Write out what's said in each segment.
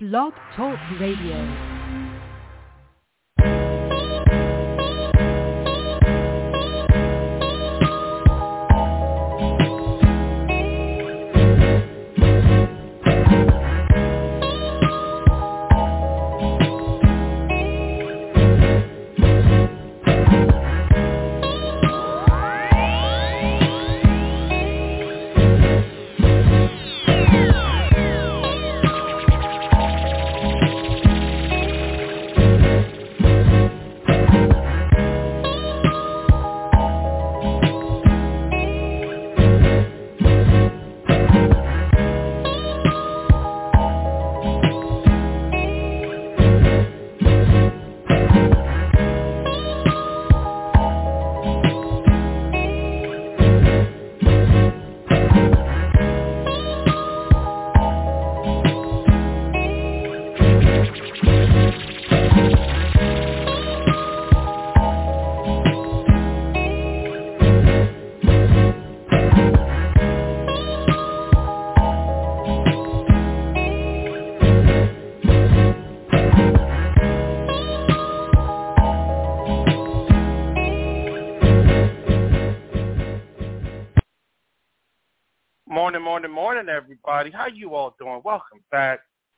Blog Talk Radio. Morning, everybody. How you all doing? Welcome back.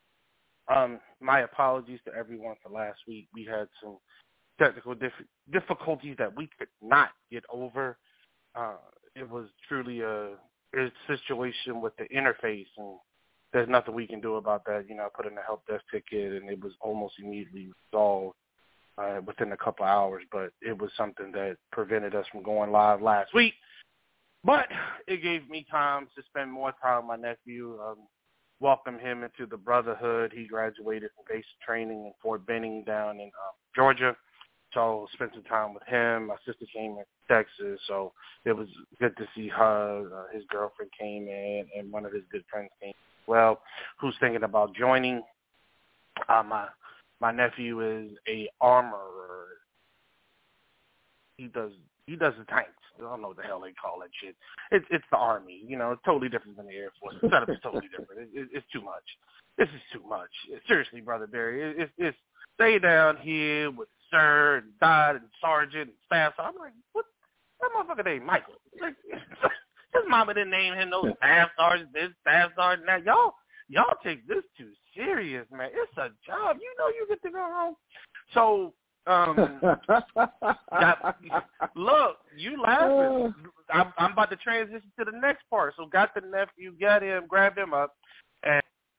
My apologies to everyone for last week. We had some technical difficulties that we could not get over. It was truly a situation with the interface, and there's nothing we can do about that. You know, I put in a help desk ticket, and it was almost immediately resolved within a couple of hours, but it was something that prevented us from going live last week. But it gave me time to spend more time with my nephew, welcome him into the brotherhood. He graduated from basic training in Fort Benning down in Georgia, so spent some time with him. My sister came in Texas, so it was good to see her. His girlfriend came in, and one of his good friends came as well, who's thinking about joining. My nephew is a armorer. He does the tanks. I don't know what the hell they call that shit. It's the Army, you know, totally different than the Air Force. The setup is totally different. It's too much. This is too much. Seriously, Brother Barry, it's stay down here with Sir and Dot and Sergeant and Staff. So I'm like, what? That motherfucker named Michael. Like, his mama didn't name him no Staff Sergeant, this Staff Sergeant, that. Y'all take this too serious, man. It's a job. You know you get to go home. So, look, you laughing. I'm about to transition to the next part. So got the nephew, grabbed him up, and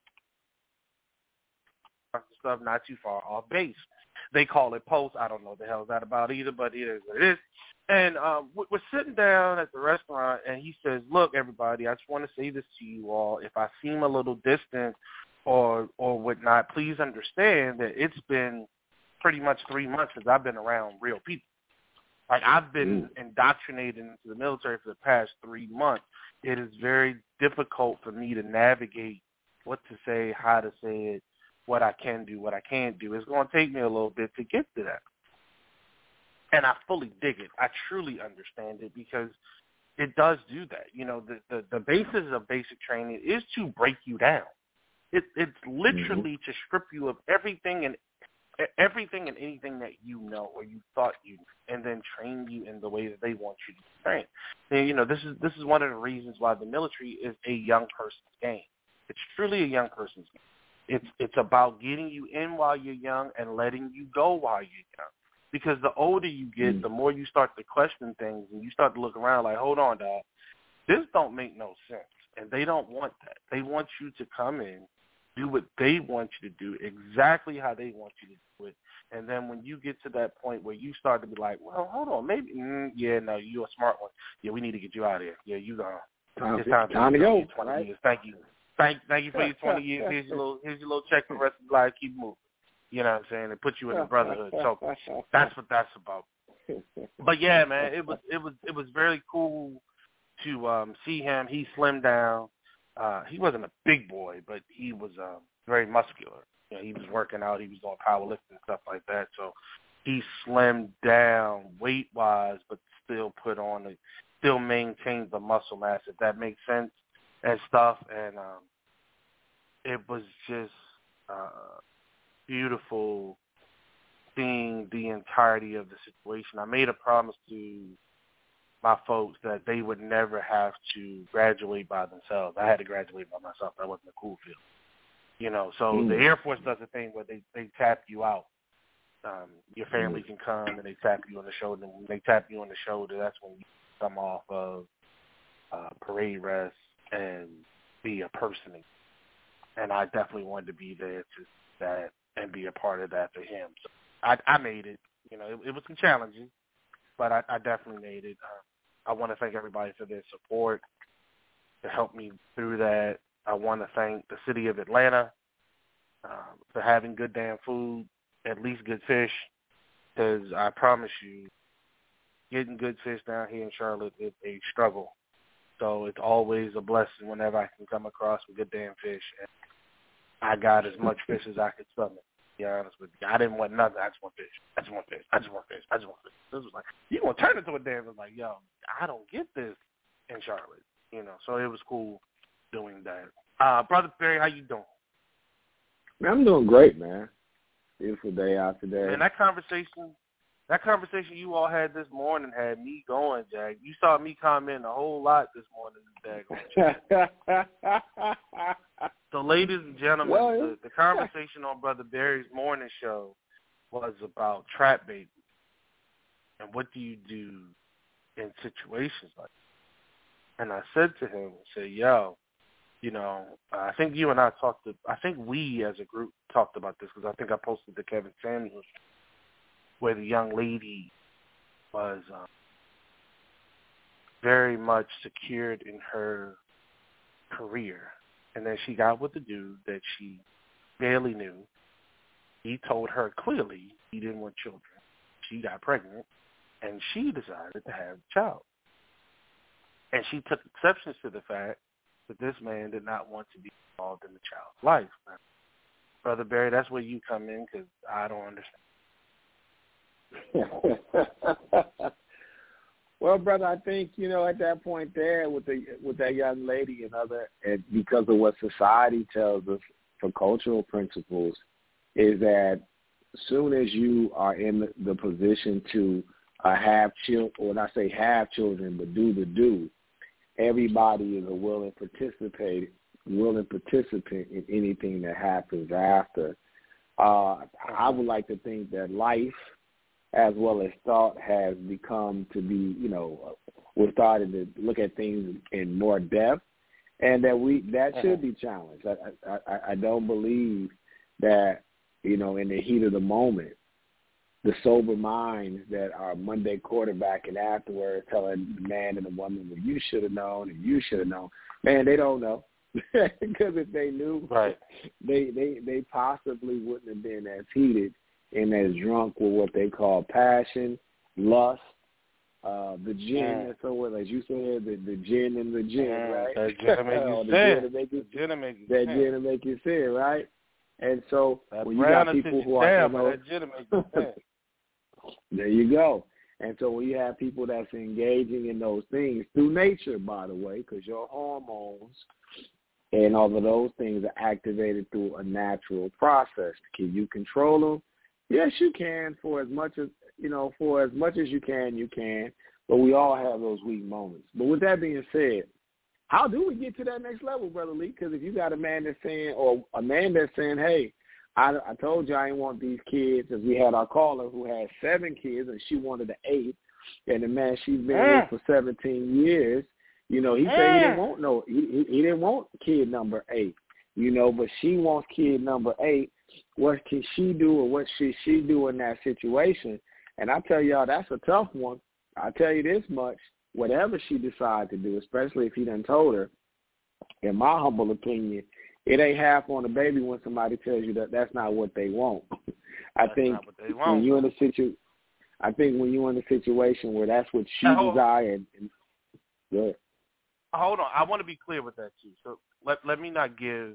stuff not too far off base. They call it post. I don't know what the hell is that about either, but it is what it is. And we're sitting down at the restaurant, and he says, look, everybody, I just want to say this to you all. If I seem a little distant or whatnot, please understand that it's been pretty much 3 months since I've been around real people. Like, I've been indoctrinated into the military for the past 3 months. It is very difficult for me to navigate what to say, how to say it, what I can do, what I can't do. It's going to take me a little bit to get to that. And I fully dig it. I truly understand it because it does do that. You know, the basis of basic training is to break you down. It's literally to strip you of everything and anything that you know or you thought you knew, and then train you in the way that they want you to train. And, you know, this is one of the reasons why the military is a young person's game. It's truly a young person's game. It's about getting you in while you're young and letting you go while you're young. Because the older you get, the more you start to question things and you start to look around like, hold on, dog, this don't make no sense. And they don't want that. They want you to come in, do what they want you to do, exactly how they want you to do it. And then when you get to that point where you start to be like, well, hold on, maybe, you're a smart one. Yeah, we need to get you out of here. Yeah, you gone. It's time to go. 20 right? Years. Thank you. Thank you for your 20 years. Here's your little check for the rest of your life. Keep moving. You know what I'm saying? And put you in the brotherhood. So that's what that's about. But yeah, man, it was very cool to see him. He slimmed down. He wasn't a big boy, but he was very muscular. You know, he was working out. He was doing powerlifting and stuff like that. So he slimmed down weight-wise, but still maintained the muscle mass, if that makes sense, and stuff. And it was just beautiful seeing the entirety of the situation. I made a promise to my folks that they would never have to graduate by themselves. I had to graduate by myself. That wasn't a cool feeling. You know, so the Air Force does a thing where they tap you out. Your family can come and they tap you on the shoulder. And when they tap you on the shoulder, that's when you come off of parade rest and be a person again. And I definitely wanted to be there to that and be a part of that for him. So I made it. You know, it was some challenges, but I definitely made it. I want to thank everybody for their support to help me through that. I want to thank the city of Atlanta for having good damn food, at least good fish, because I promise you, getting good fish down here in Charlotte is a struggle. So it's always a blessing whenever I can come across some good damn fish. And I got as much fish as I could stomach, to be honest with you. I didn't want nothing. I just want fish. I just want fish. I just want fish. I just want fish. This was like, you going to turn into a damn, it was like, yo, I don't get this in Charlotte. You know, so it was cool doing that. Brother Perry, how you doing? Man, I'm doing great, man. Beautiful day out today. Man, that conversation you all had this morning had me going, Jack. You saw me comment a whole lot this morning, Jack. So, ladies and gentlemen, the conversation on Brother Barry's morning show was about trap bait and what do you do in situations like that. And I said to him, yo, you know, I think you and I I think we as a group talked about this because I think I posted to Kevin Samuels where the young lady was very much secured in her career. And then she got with a dude that she barely knew. He told her clearly he didn't want children. She got pregnant, and she decided to have a child. And she took exceptions to the fact that this man did not want to be involved in the child's life. Now, Brother Barry, that's where you come in because I don't understand. Well, brother, I think, you know, at that point there with that young lady and because of what society tells us for cultural principles, is that as soon as you are in the position to have children, or not say have children, but do, everybody is a willing participant in anything that happens after. I would like to think that life, as well as thought, has become to be, you know, we're starting to look at things in more depth, and that should be challenged. I don't believe that, you know, in the heat of the moment, the sober minds that are Monday quarterbacking afterwards telling the man and the woman, well, you should have known and you should have known. Man, they don't know. Because if they knew, right, they possibly wouldn't have been as heated and as drunk with what they call passion, lust, the gin, and so on, as you said, the gin and the gin, right? That gin to make you sin. That gin to make you sin, right? And so that when you got people who are, that gin to make you sin. There you go. And so when you have people that's engaging in those things through nature, by the way, because your hormones and all of those things are activated through a natural process. Can you control them? Yes, you can. For as much as you can. But we all have those weak moments. But with that being said, how do we get to that next level, Brother Lee? Because if you got a man that's saying, or a man that's saying, hey, I told you I didn't want these kids, as we had our caller who had 7 kids and she wanted an 8th, and the man she's been with for 17 years, you know, he said he didn't want he didn't want kid number 8, you know, but she wants kid number 8. What can she do, or what should she do in that situation? And I tell y'all, that's a tough one. I tell you this much, whatever she decides to do, especially if he done told her, in my humble opinion, it ain't half on the baby when somebody tells you that that's not what they want. I think when you're in a situation where that's what she desired. Good. Hold on, I want to be clear with that too. So let me not give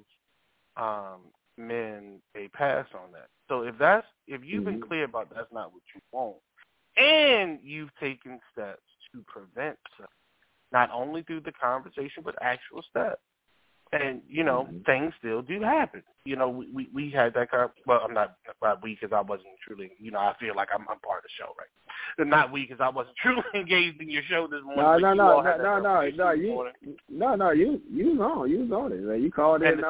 men a pass on that. So if you've been clear about that's not what you want, and you've taken steps to prevent such, not only through the conversation but actual steps. And, things still do happen. We had that well, I'm not we because I wasn't truly, I feel like I'm part of the show, right? And not we because I wasn't truly engaged in your show this morning. No, you was on it. You called in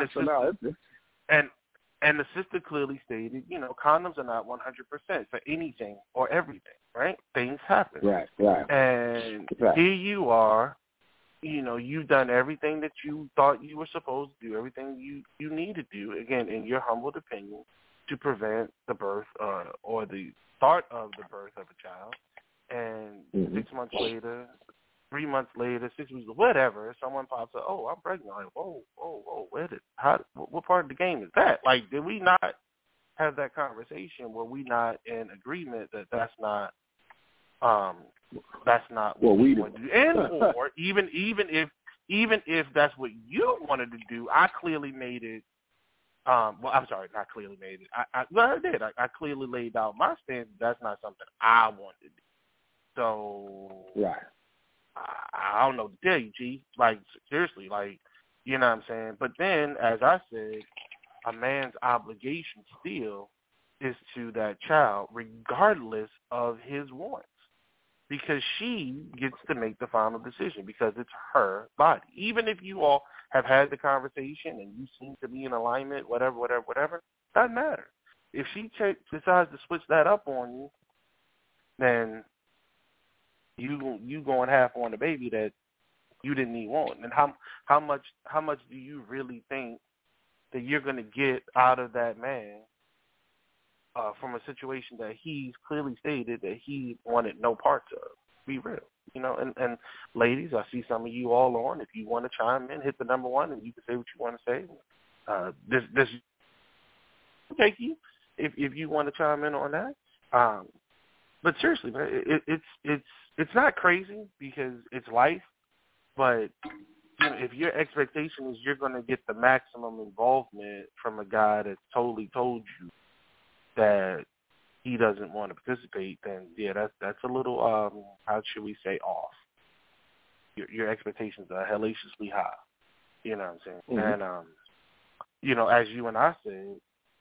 and the sister clearly stated, condoms are not 100% for anything or everything, right? Things happen. Right. And here you are, you've done everything that you thought you were supposed to do, everything you need to do, again, in your humble opinion, to prevent the birth or the start of the birth of a child. And 6 months later, 3 months later, 6 weeks, whatever, someone pops up, oh, I'm pregnant. Like, whoa, what part of the game is that? Like, did we not have that conversation? Were we not in agreement that that's not what we want to do? And or even if that's what you wanted to do, I clearly made it. I'm sorry, not clearly made it. I did. I clearly laid out my stance. That's not something I wanted to do. So right. I don't know what to tell you, G. Like, seriously, like, you know what I'm saying? But then, as I said, a man's obligation still is to that child, regardless of his wants, because she gets to make the final decision because it's her body. Even if you all have had the conversation and you seem to be in alignment, whatever, doesn't matter. If she decides to switch that up on you, then you going half on the baby that you didn't even want. And how much do you really think that you're going to get out of that man from a situation that he's clearly stated that he wanted no parts of? Be real, And ladies, I see some of you all on. If you want to chime in, hit the number 1, and you can say what you want to say. This will take you if you want to chime in on that. But seriously, man, it's not crazy because it's life. But if your expectation is you're going to get the maximum involvement from a guy that's totally told you that he doesn't want to participate, then yeah, that's a little how should we say off. Your expectations are hellaciously high. You know what I'm saying? Mm-hmm. And as you and I said,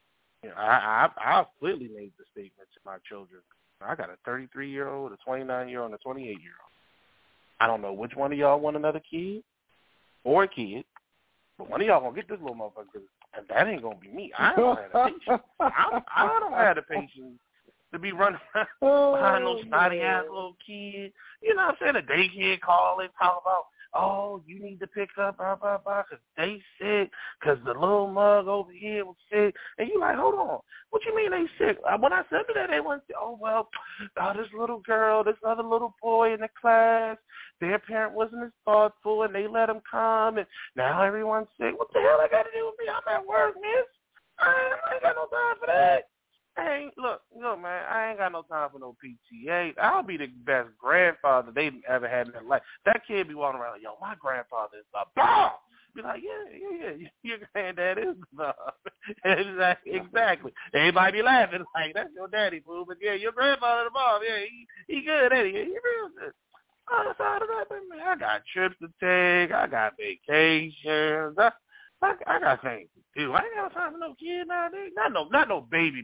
I've clearly made the statement to my children. I got a 33-year-old, a 29-year-old, and a 28-year-old. I don't know which one of y'all want another kid or a kid, but one of y'all gonna get this little motherfucker, and that ain't gonna be me. I don't have the patience. I don't have the patience to be running around behind no snotty-ass little kid. You know what I'm saying? A daycare call and talk about, oh, you need to pick up, because they sick, because the little mug over here was sick. And you like, hold on, what you mean they sick? When I said to that, they went, oh, well, this little girl, this other little boy in the class, their parent wasn't as thoughtful, and they let him come, and now everyone's sick. What the hell I got to do with me? I'm at work, miss. I ain't got no time for that. Look, man, I ain't got no time for no PTA. I'll be the best grandfather they've ever had in their life. That kid be walking around like, yo, my grandfather is the bomb. Be like, yeah, your granddad is the bomb. Exactly. Everybody be laughing like, that's your daddy, fool. But yeah, your grandfather the bomb. Yeah, he good, ain't he? He real good. Outside of that, man, I got trips to take. I got vacations. I got things to do. I ain't got time for no kid nowadays. Not no baby.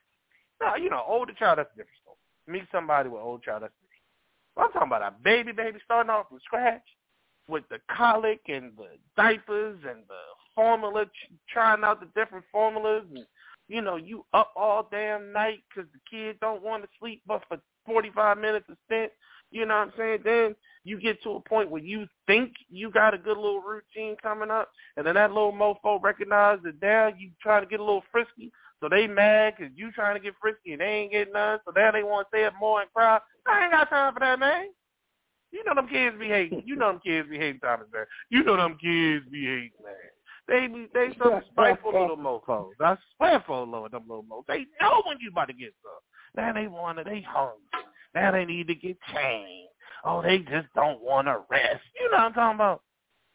No, older child, that's a different story. Meet somebody with older child, that's different. I'm talking about a baby starting off from scratch with the colic and the diapers and the formula, trying out the different formulas. And, you up all damn night because the kid don't want to sleep but for 45 minutes a stint. You know what I'm saying? Then you get to a point where you think you got a good little routine coming up, and then that little mofo recognizes that now you trying to get a little frisky, so they mad because you trying to get frisky and they ain't getting none, so now they want to stay up more and cry. I ain't got time for that, man. You know them kids be hating. Thomas Bear. You know them kids be hating, man. They some spiteful little mofos. I swear for the Lord, them little mofos. They know when you about to get some. Now they hungry. Now they need to get changed. Oh, they just don't want to rest. You know what I'm talking about?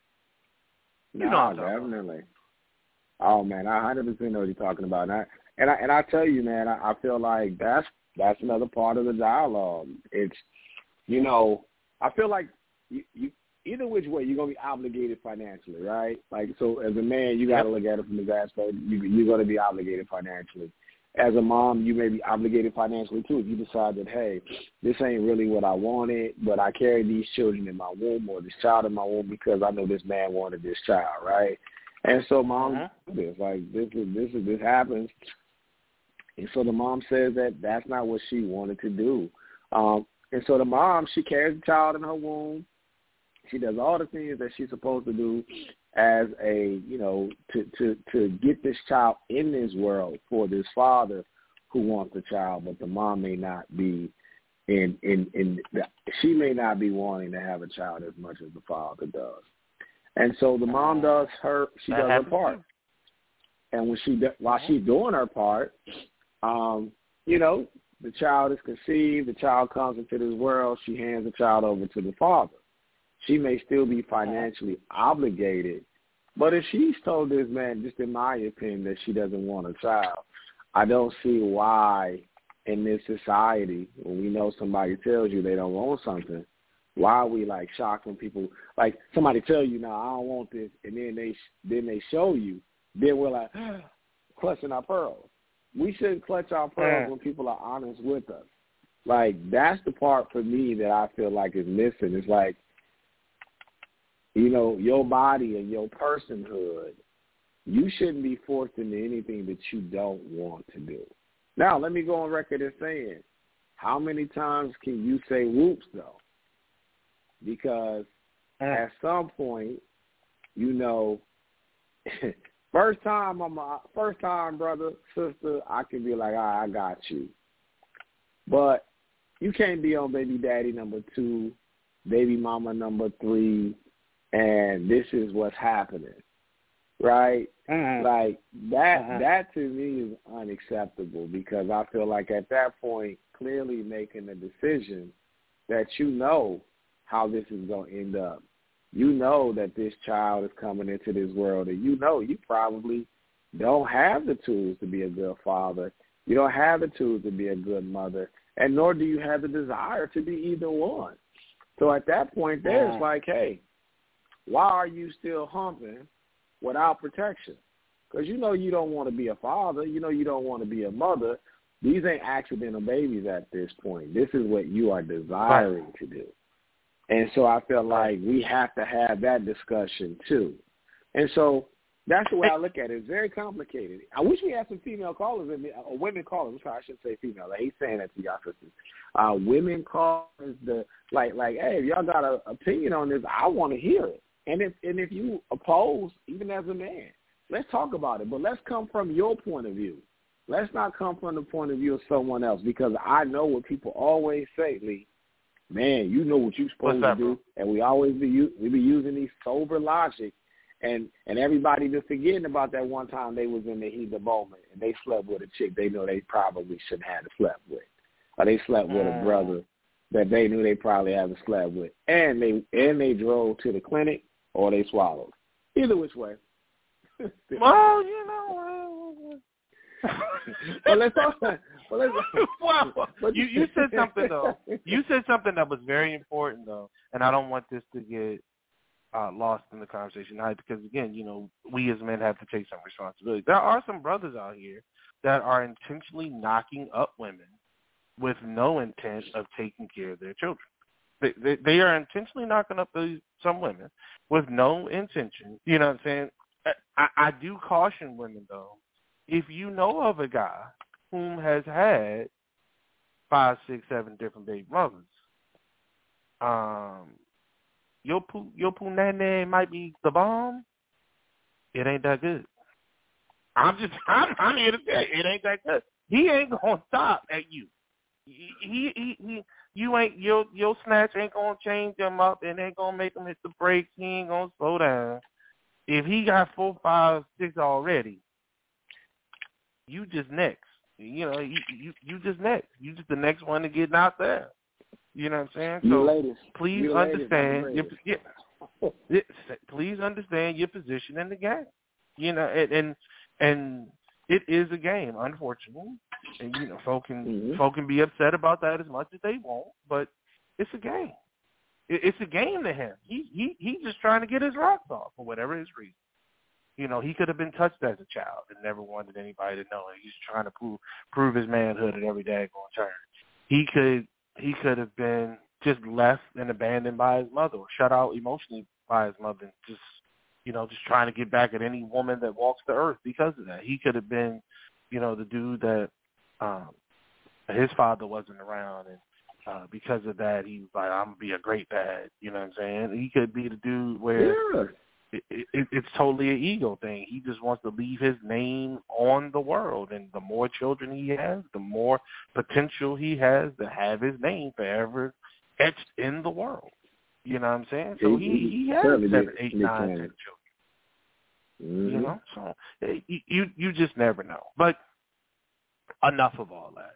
Definitely. Oh man, I 100% know what you're talking about. And I tell you, man, I feel like that's another part of the dialogue. It's, I feel like you either which way, you're going to be obligated financially, right? Like, so as a man, you got to look at it from his aspect. You're going to be obligated financially. As a mom, you may be obligated financially, too, if you decide that, hey, this ain't really what I wanted, but I carry these children in my womb or this child in my womb because I know this man wanted this child, right? And so mom do this. Like, this happens. And so the mom says that that's not what she wanted to do. And so the mom, she carries the child in her womb. She does all the things that she's supposed to do as a, to get this child in this world for this father who wants the child, but the mom may not be she may not be wanting to have a child as much as the father does. And so the mom does her part. And while she's doing her part, the child is conceived, the child comes into this world, she hands the child over to the father. She may still be financially obligated, but if she's told this man, just in my opinion, that she doesn't want a child, I don't see why in this society, when we know somebody tells you they don't want something, why are we like shocked when people, like somebody tell you, no, I don't want this, and then they show you, then we're like, clutching our pearls. We shouldn't clutch our pearls when people are honest with us. Like, that's the part for me that I feel like is missing. It's like, your body and your personhood, you shouldn't be forced into anything that you don't want to do. Now, let me go on record as saying, how many times can you say whoops, though? Because at some point, first time, brother, sister, I can be like, all right, I got you. But you can't be on baby daddy number 2, baby mama number 3, and this is what's happening, right? Like, that to me is unacceptable, because I feel like at that point, clearly making a decision that how this is going to end up. You know that this child is coming into this world, and you probably don't have the tools to be a good father. You don't have the tools to be a good mother, and nor do you have the desire to be either one. So at that point, there's like, hey, why are you still humping without protection? Because you don't want to be a father. You don't want to be a mother. These ain't accidental babies at this point. This is what you are desiring to do. And so I feel like we have to have that discussion too. And so that's the way I look at it. It's very complicated. I wish we had some female callers or women callers. I'm sorry, I shouldn't say female. I hate saying that to y'all sisters. Women callers, like, hey, if y'all got an opinion on this, I want to hear it. And if you oppose, even as a man, let's talk about it. But let's come from your point of view. Let's not come from the point of view of someone else, because I know what people always say, Lee. Man, you know what you're supposed to do, and we be using these sober logic, and everybody just forgetting about that one time they was in the heat of the moment and they slept with a chick they know they probably shouldn't have slept with, or they slept with a brother that they knew they probably haven't slept with, and they drove to the clinic or they swallowed. Either which way. Well, But let's talk. You said something though. You said something that was very important though, and I don't want this to get lost in the conversation, because again, we as men have to take some responsibility. There are some brothers out here that are intentionally knocking up women with no intent of taking care of their children. They are intentionally knocking up some women with no intention. You know what I'm saying? I do caution women though. If you know of a guy whom has had 5, 6, 7 different baby mothers, your punani might be the bomb. It ain't that good. I'm here to tell you, it ain't that good. He ain't gonna stop at you. You ain't your snatch ain't gonna change him up and ain't gonna make him hit the brakes. He ain't gonna slow down. If he got 4, 5, 6 already, you just next. You just next. You just the next one to get knocked out. You know what I'm saying? So please understand. Please understand your position in the game. And it is a game, unfortunately. And folk can be upset about that as much as they want, but it's a game. it's a game to him. He's just trying to get his rocks off for whatever his reason. He could have been touched as a child and never wanted anybody to know it. He's trying to prove his manhood at every daggone turn. He could have been just left and abandoned by his mother or shut out emotionally by his mother and just trying to get back at any woman that walks the earth because of that. He could have been, the dude that his father wasn't around, and because of that, he was like, I'm going to be a great dad. You know what I'm saying? He could be the dude where it's totally an ego thing. He just wants to leave his name on the world, and the more children he has, the more potential he has to have his name forever etched in the world. You know what I'm saying? So he has 7, 8, 9, 10 children. Mm-hmm. So you just never know. But enough of all that.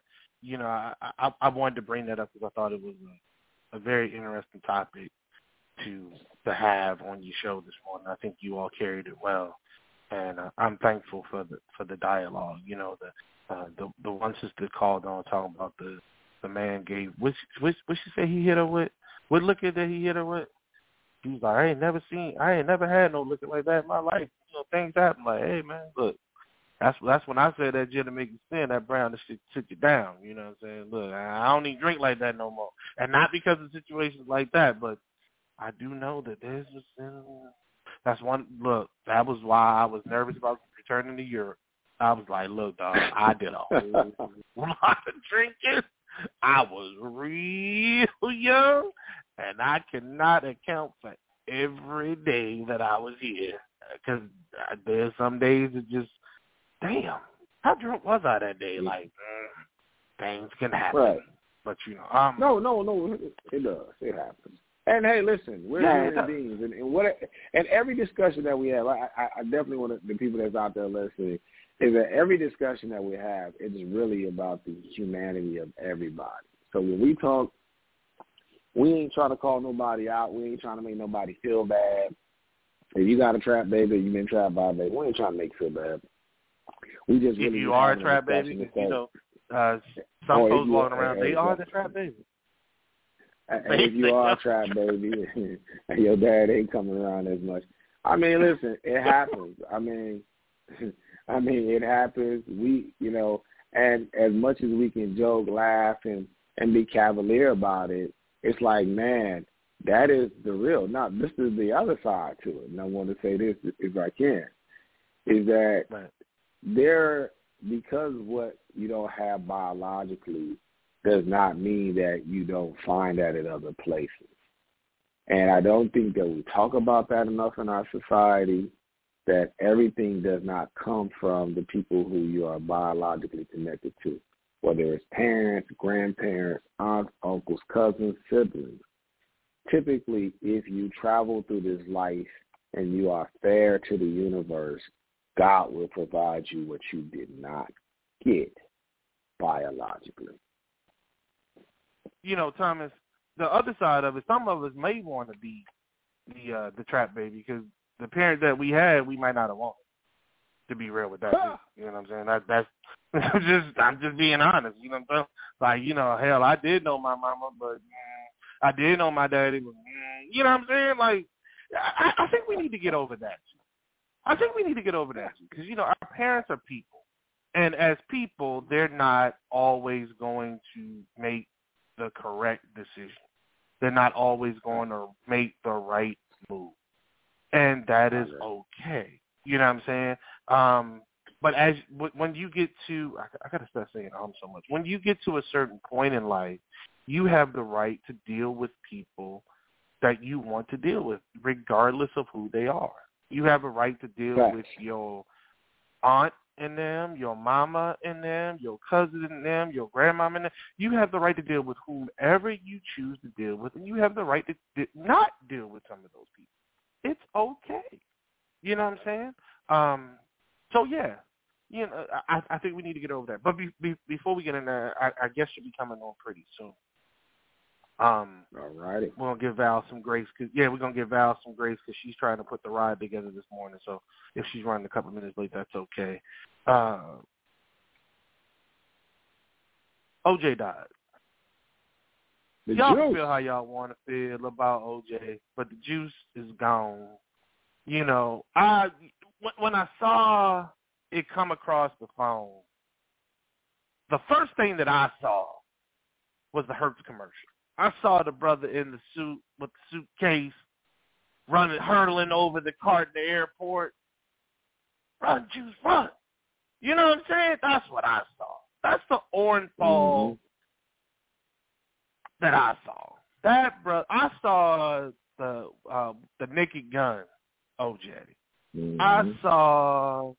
I wanted to bring that up because I thought it was a very interesting topic to have on your show this morning. I think you all carried it well, and I'm thankful for the dialogue. The one sister called on talking about the man gave what she said he hit her with. What liquor that he hit her with? He was like, I ain't never had no liquor like that in my life. Things happen. Like, hey man, look, that's when I said that gin to make you sin, that brown, that shit took you down. You know what I'm saying? Look, I don't even drink like that no more, and not because of situations like that, but I do know that there's a sin. That's one. Look, that was why I was nervous about returning to Europe. I was like, look, dog, I did a whole lot of drinking. I was real young, and I cannot account for every day that I was here. Because there's some days that just, damn, how drunk was I that day? Like, things can happen. Right. But, No, it does. It happens. And, hey, listen, we're human beings. And every discussion that we have, I definitely want the people that's out there listening, is that every discussion that we have is really about the humanity of everybody. So when we talk, we ain't trying to call nobody out. We ain't trying to make nobody feel bad. If you got a trap baby, you've been trapped by a baby, we ain't trying to make you feel bad. We just really if you are a trap baby, some folks walking around, they are the trap baby. And if you are a trap baby and your dad ain't coming around as much, I mean, listen, it happens. I mean, it happens. We, and as much as we can joke, laugh, and be cavalier about it, it's like, man, that is the real. Now, this is the other side to it, and I want to say this if I can, is that because what you don't have biologically does not mean that you don't find that in other places. And I don't think that we talk about that enough in our society, that everything does not come from the people who you are biologically connected to, whether it's parents, grandparents, aunts, uncles, cousins, siblings. Typically, if you travel through this life and you are fair to the universe, God will provide you what you did not get biologically. Thomas, the other side of it, some of us may want to be the trap baby because the parent that we had, we might not have wanted. To be real with that, you know what I'm saying? That's I'm just being honest. You know what I'm saying? Like, hell, I did know my mama, but I did know my daddy. But, you know what I'm saying? Like, I think we need to get over that. I think we need to get over that because our parents are people, and as people, they're not always going to make the correct decision. They're not always going to make the right move. And that is okay. You know what I'm saying? But when you get to, I got to start saying so much. When you get to a certain point in life, you have the right to deal with people that you want to deal with, regardless of who they are. You have a right to deal with your aunt and them, your mama and them, your cousin and them, your grandmama and them. You have the right to deal with whomever you choose to deal with, and you have the right to not deal with some of those people. It's okay. You know what I'm saying? So, yeah, I think we need to get over that. But before we get in there, I guess you'll be coming on pretty soon. All righty. We're going to give Val some grace. We're going to give Val some grace because she's trying to put the ride together this morning. So if she's running a couple of minutes late, that's okay. OJ died. Y'all juice. feel how y'all want to feel about OJ, but the juice is gone. You know, when I saw it come across the phone, the first thing that I saw was the Hertz commercial. I saw the brother in the suit with the suitcase hurtling over the cart in the airport. Run, Juice, run. You know what I'm saying? That's what I saw. That's the Orenthal that I saw. That, bro, I saw the Naked Gun OJ. I saw,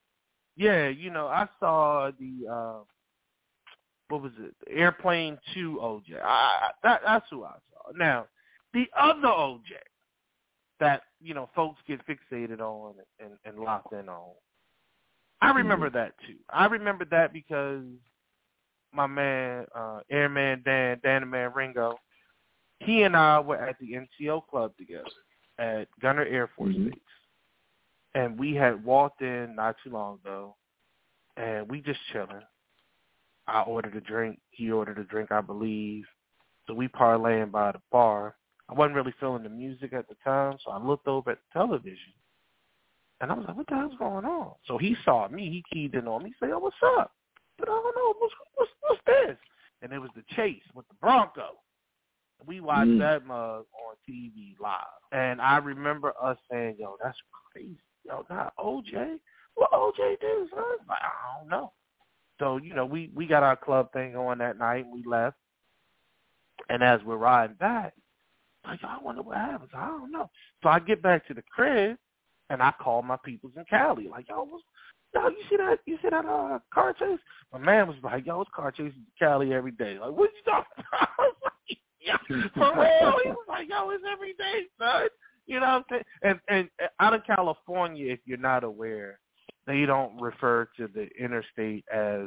I saw the, what was it, the Airplane 2 OJ. That's who I saw. Now, the other OJ that, folks get fixated on and locked in on, I remember that too. I remember that because my man, Airman Dan the Man Ringo, he and I were at the NCO club together at Gunner Air Force Base. And we had walked in not too long ago, and we just chilling. I ordered a drink. He ordered a drink, I believe. So we parlaying by the bar. I wasn't really feeling the music at the time, so I looked over at the television. And I was like, what the hell's going on? So he saw me. He keyed in on me. He said, "Oh, what's up?" But I don't know. What's this? And it was the chase with the Bronco. We watched that mug on TV live. And I remember us saying, yo, that's crazy. Yo, not OJ? What OJ do, son? Like, I don't know. So, we got our club thing on that night. We left. And as we're riding back, like, I wonder what happens. I don't know. So I get back to the crib, and I call my peoples in Cali. Like, yo, you see that car chase? My man was like, yo, it's car chases in Cali every day. Like, what you talking about? I was like, yeah, for real. He was like, yo, it's every day, son. You know what I'm saying? And out of California, if you're not aware, they don't refer to the interstate as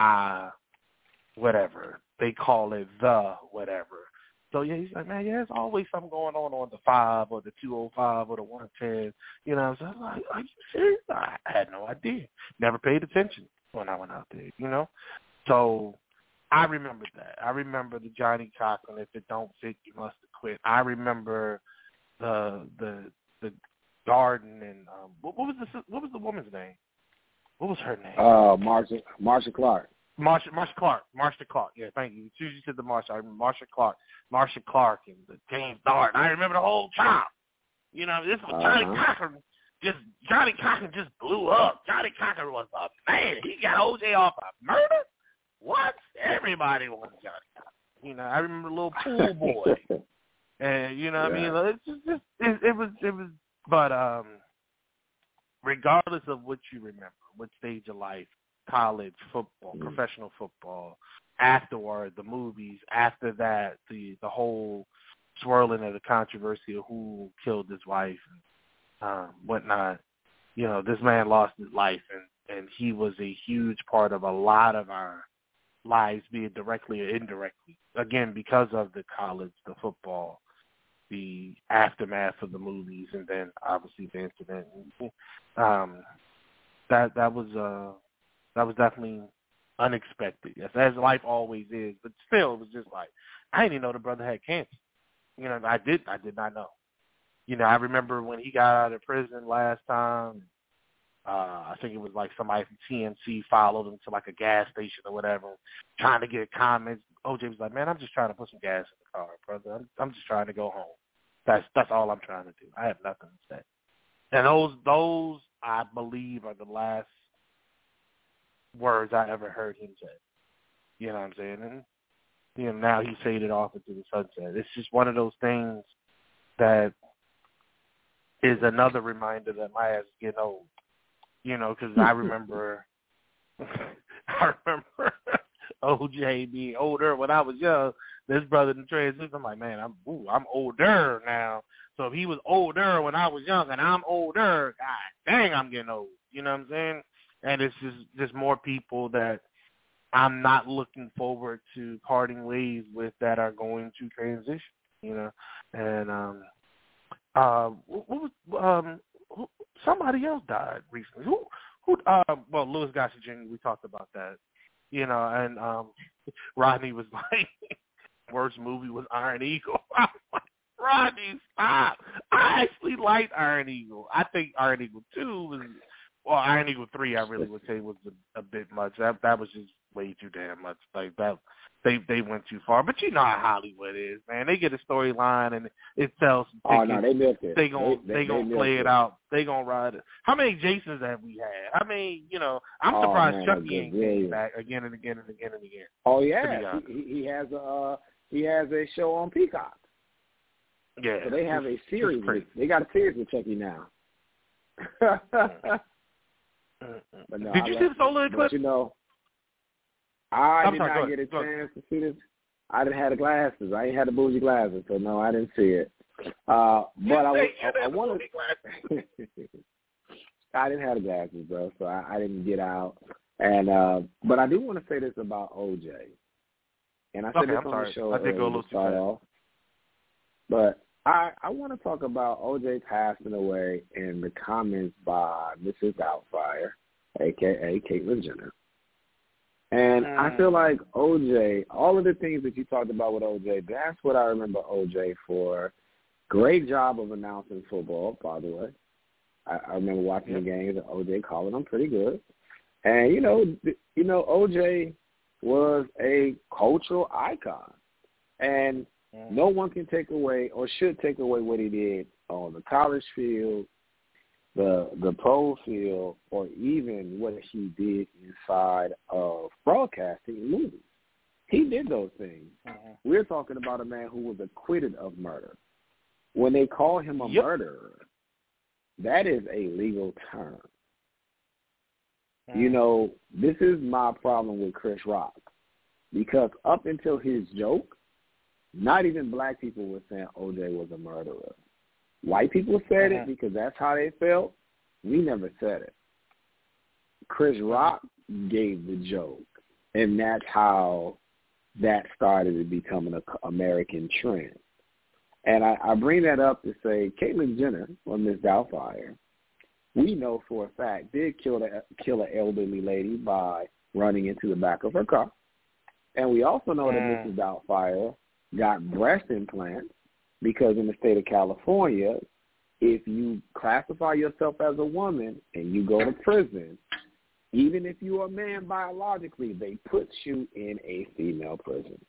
whatever. They call it the whatever. So, yeah, he's like, man, yeah, there's always something going on the 5 or the 205 or the 110. You know what I'm saying? I'm like, are you serious? I had no idea. Never paid attention when I went out there, So I remember that. I remember the Johnny Cochran, if it don't fit, you must have quit. I remember the garden and what was the woman's name? What was her name? Marsha Clark. Marsha Clark. Yeah, thank you. As soon as you said the Marsha, I remember Marsha Clark and the James Darden. I remember the whole time. This was Johnny Cochran. Johnny Cochran just blew up. Johnny Cochran was a man. He got OJ off of murder. What? Everybody wanted Johnny Cochran. I remember the little pool boy. And what I mean? It was. But regardless of what you remember, what stage of life, college, football, professional football, afterward, the movies, after that, the whole swirling of the controversy of who killed his wife and whatnot. This man lost his life, and he was a huge part of a lot of our lives, be it directly or indirectly. Again, because of the college, the football, the aftermath of the movies, and then obviously the incident. That was definitely unexpected. Yes, as life always is, but still, it was just like I didn't even know the brother had cancer. I did not know. I remember when he got out of prison last time. I think it was like somebody from TMC followed him to like a gas station or whatever, trying to get comments. OJ was like, "Man, I'm just trying to put some gas in the car, brother. I'm just trying to go home. That's all I'm trying to do. I have nothing to say." And those I believe are the last words I ever heard him say. You know what I'm saying? And now he faded off into the sunset. It's just one of those things that is another reminder that my ass is getting old. Because I remember OJ being older when I was young. This brother in the transition, I'm like, man, I'm older now. So if he was older when I was young and I'm older, god dang, I'm getting old. You know what I'm saying? And it's just more people that I'm not looking forward to parting ways with that are going to transition. And somebody else died recently. Who? Well, Louis Gossett Jr. We talked about that. And Rodney was like, worst movie was Iron Eagle. I'm like, Rodney, stop. I actually liked Iron Eagle. I think Iron Eagle 2 was, well, Iron Eagle 3 I really would say was a bit much. That was just way too damn much. Like that, they went too far. But you know how Hollywood is, man. They get a storyline and it sells some tickets. Oh no, they milked it. They gonna play it out. They gonna ride it. How many Jasons have we had? I mean, you know, I'm surprised Chucky ain't came back again and again and again and again. Oh yeah, he has a show on Peacock. Yeah, so they have a series. They got a series with Chucky now. But no, did you see the solar eclipse? But you know, I did not get a chance to see this. I didn't have the glasses. I ain't had the bougie glasses, so no, I didn't see it. But I wanted. I didn't have the glasses, bro, so I didn't get out. And but I do want to say this about OJ. And I said this on the show earlier to start off. But I want to talk about OJ passing away and the comments by Mrs. Doubtfire, a.k.a. Caitlyn Jenner. And I feel like OJ, all of the things that you talked about with OJ, that's what I remember OJ for. Great job of announcing football, by the way. I remember watching the games and OJ calling them pretty good. And, you know, OJ was a cultural icon. And no one can take away or should take away what he did on the college field, the pro field, or even what he did inside of broadcasting and movies. He did those things. We're talking about a man who was acquitted of murder. When they call him a murderer, that is a legal term. You know, this is my problem with Chris Rock. Because up until his joke, not even black people were saying OJ was a murderer. White people said it because that's how they felt. We never said it. Chris Rock gave the joke, and that's how that started to become an American trend. And I bring that up to say Caitlyn Jenner, or Ms. Doubtfire, we know for a fact did kill an elderly lady by running into the back of her car. And we also know that Mrs. Doubtfire got breast implants because in the state of California, if you classify yourself as a woman and you go to prison, even if you are a man biologically, they put you in a female prison.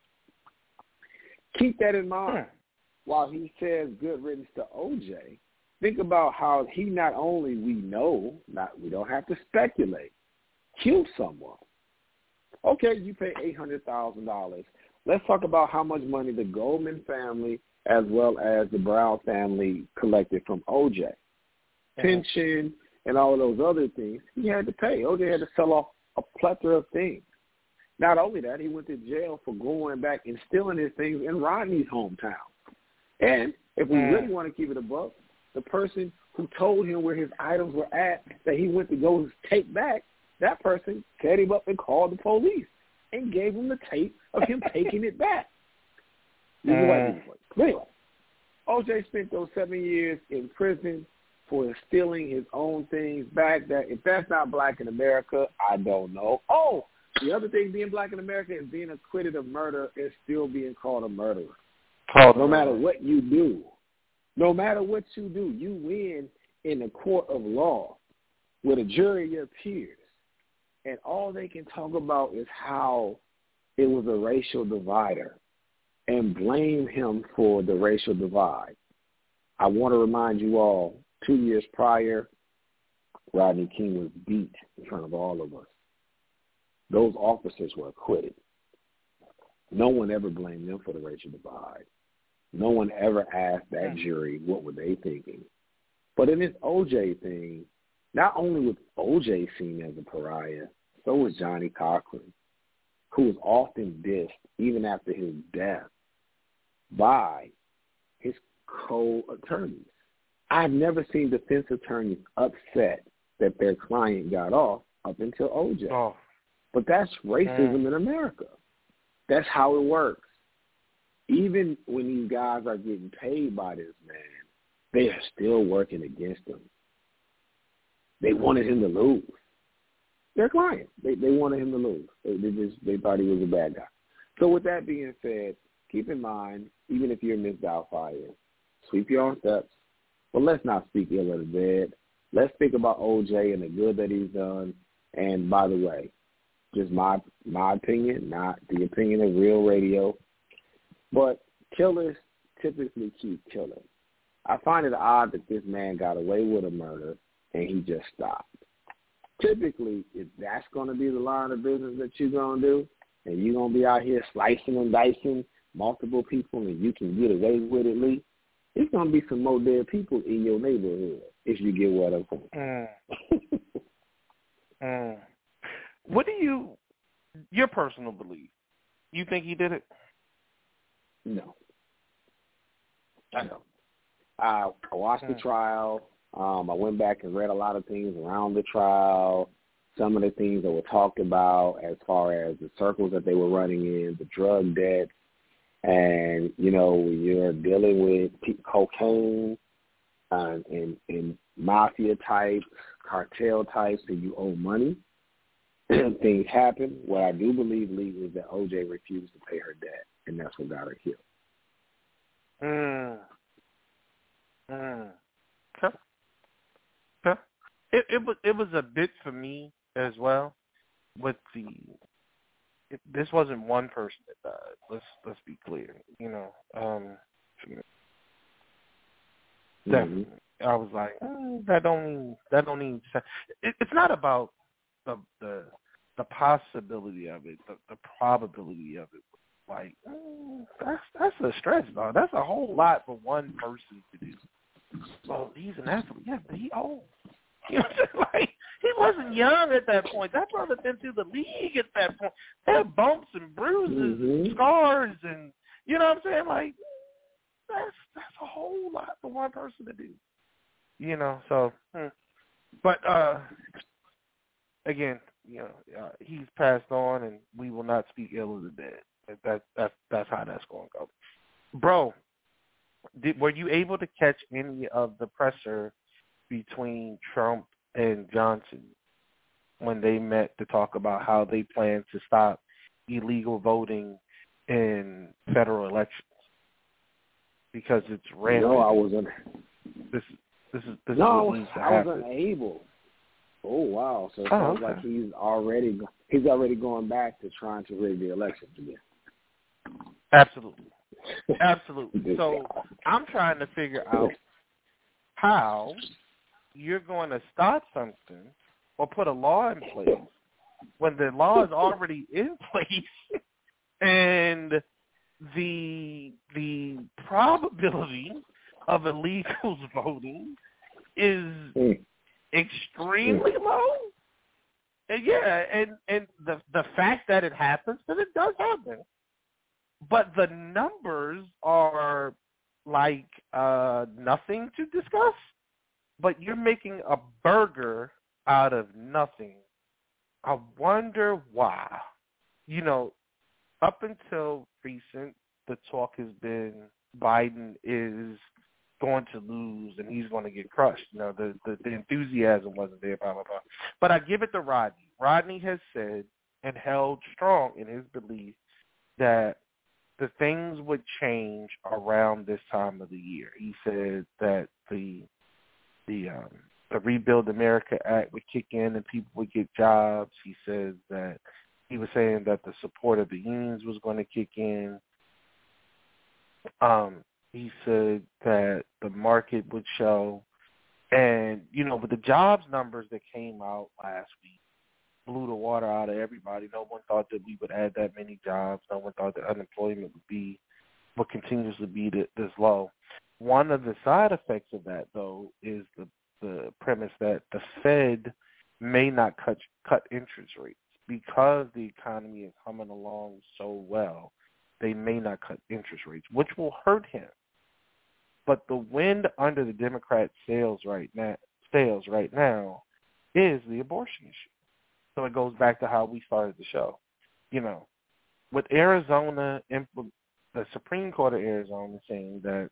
Keep that in mind. While he says good riddance to OJ, think about how he not only we don't have to speculate, killed someone. Okay, you pay $800,000. Let's talk about how much money the Goldman family as well as the Brown family collected from OJ. Pension and all of those other things he had to pay. OJ had to sell off a plethora of things. Not only that, he went to jail for going back and stealing his things in Rodney's hometown. And if we really want to keep it a buck, the person who told him where his items were at that he went to go take back, that person set him up and called the police and gave him the tape of him taking it back. But anyway, OJ spent those 7 years in prison for stealing his own things back. That if that's not black in America, I don't know. Oh, the other thing being black in America is being acquitted of murder is still being called a murderer. No matter what you do, you win in the court of law with a jury of your peers. And all they can talk about is how it was a racial divider and blame him for the racial divide. I want to remind you all, 2 years prior, Rodney King was beat in front of all of us. Those officers were acquitted. No one ever blamed them for the racial divide. No one ever asked that jury what were they thinking. But in this OJ thing, not only was OJ seen as a pariah, so was Johnny Cochran, who was often dissed, even after his death, by his co-attorneys. I've never seen defense attorneys upset that their client got off up until OJ. Oh. But that's racism in America. That's how it works. Even when these guys are getting paid by this man, they are still working against him. They wanted him to lose. Their client, they wanted him to lose. They thought he was a bad guy. So with that being said, keep in mind, even if you're Miss Doubtfire, sweep your own steps. But let's not speak ill of the dead. Let's think about OJ and the good that he's done. And by the way, just my opinion, not the opinion of Real Radio. But killers typically keep killing. I find it odd that this man got away with a murder and he just stopped. Typically, if that's going to be the line of business that you're going to do, and you're going to be out here slicing and dicing multiple people and you can get away with it, Lee, there's going to be some more dead people in your neighborhood, if you get what I'm saying. What do your personal belief, you think he did it? No. I don't. I watched the trial. I went back and read a lot of things around the trial, some of the things that were talked about as far as the circles that they were running in, the drug debt, and, you know, when you're dealing with cocaine and mafia types, cartel types, and you owe money, things happen. What I do believe, Lee, is that OJ refused to pay her debt, and that's what got her killed. Okay. It was a bit for me as well. With this wasn't one person that died. Let's be clear. You know, definitely. I was like, that don't even. It's not about the possibility of it, the probability of it. Like, that's a stretch, dog. That's a whole lot for one person to do. Well, he's an athlete. Yeah, but he old. You know what I'm saying? Like, he wasn't young at that point. That brother been through the league at that point. There are bumps and bruises and scars and, you know what I'm saying? Like, that's a whole lot for one person to do. You know, so, but, again, you know, he's passed on and we will not speak ill of the dead. That's how that's going to go. Bro, were you able to catch any of the presser between Trump and Johnson when they met to talk about how they plan to stop illegal voting in federal elections? Because it's rampant. No, I wasn't. This is no, what needs to I happen. wasn't able. Oh wow! So it sounds like he's already going back to trying to rig the election again. Absolutely. So I'm trying to figure out how you're going to start something or put a law in place when the law is already in place and the probability of illegals voting is extremely low. And and the fact that it happens, because it does happen, but the numbers are like nothing to discuss. But you're making a burger out of nothing. I wonder why. You know, up until recent, the talk has been Biden is going to lose and he's going to get crushed. You know, the enthusiasm wasn't there, blah, blah, blah. But I give it to Rodney. Rodney has said and held strong in his belief that the things would change around this time of the year. He said that the Rebuild America Act would kick in and people would get jobs. He says that he was saying that the support of the unions was going to kick in. He said that the market would show. And, you know, with the jobs numbers that came out last week, blew the water out of everybody. No one thought that we would add that many jobs. No one thought that unemployment would continuously be this low. One of the side effects of that, though, is the premise that the Fed may not cut interest rates because the economy is humming along so well. They may not cut interest rates, which will hurt him. But the wind under the Democrat sails right now is the abortion issue. So it goes back to how we started the show. You know, with Arizona, the Supreme Court of Arizona saying that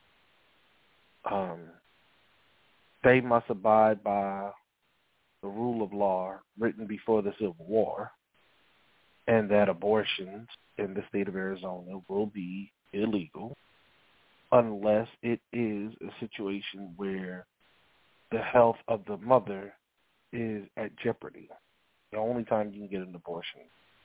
they must abide by the rule of law written before the Civil War, and that abortions in the state of Arizona will be illegal unless it is a situation where the health of the mother is at jeopardy. The only time you can get an abortion.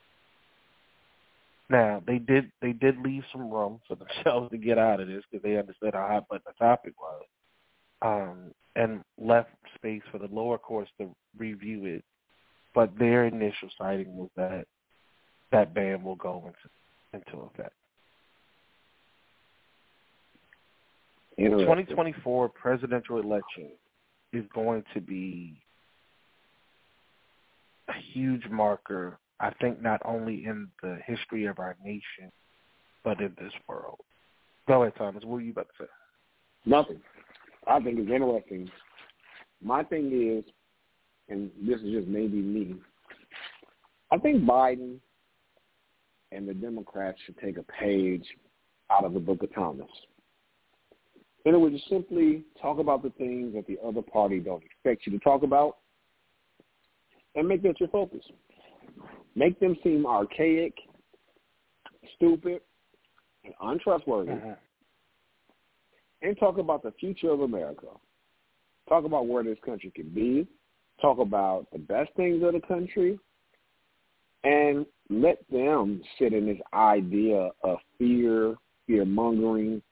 Now, they did leave some room for themselves to get out of this because they understood how hot button the topic was, and left space for the lower courts to review it. But their initial citing was that that ban will go into effect. The 2024 presidential election is going to be a huge marker, I think, not only in the history of our nation, but in this world. Go ahead, Thomas. What were you about to say? Nothing. I think it's interesting. My thing is, and this is just maybe me, I think Biden and the Democrats should take a page out of the Book of Thomas. And it would just simply talk about the things that the other party don't expect you to talk about and make that your focus. Make them seem archaic, stupid, and untrustworthy. And talk about the future of America. Talk about where this country can be. Talk about the best things of the country. And let them sit in this idea of fear-mongering,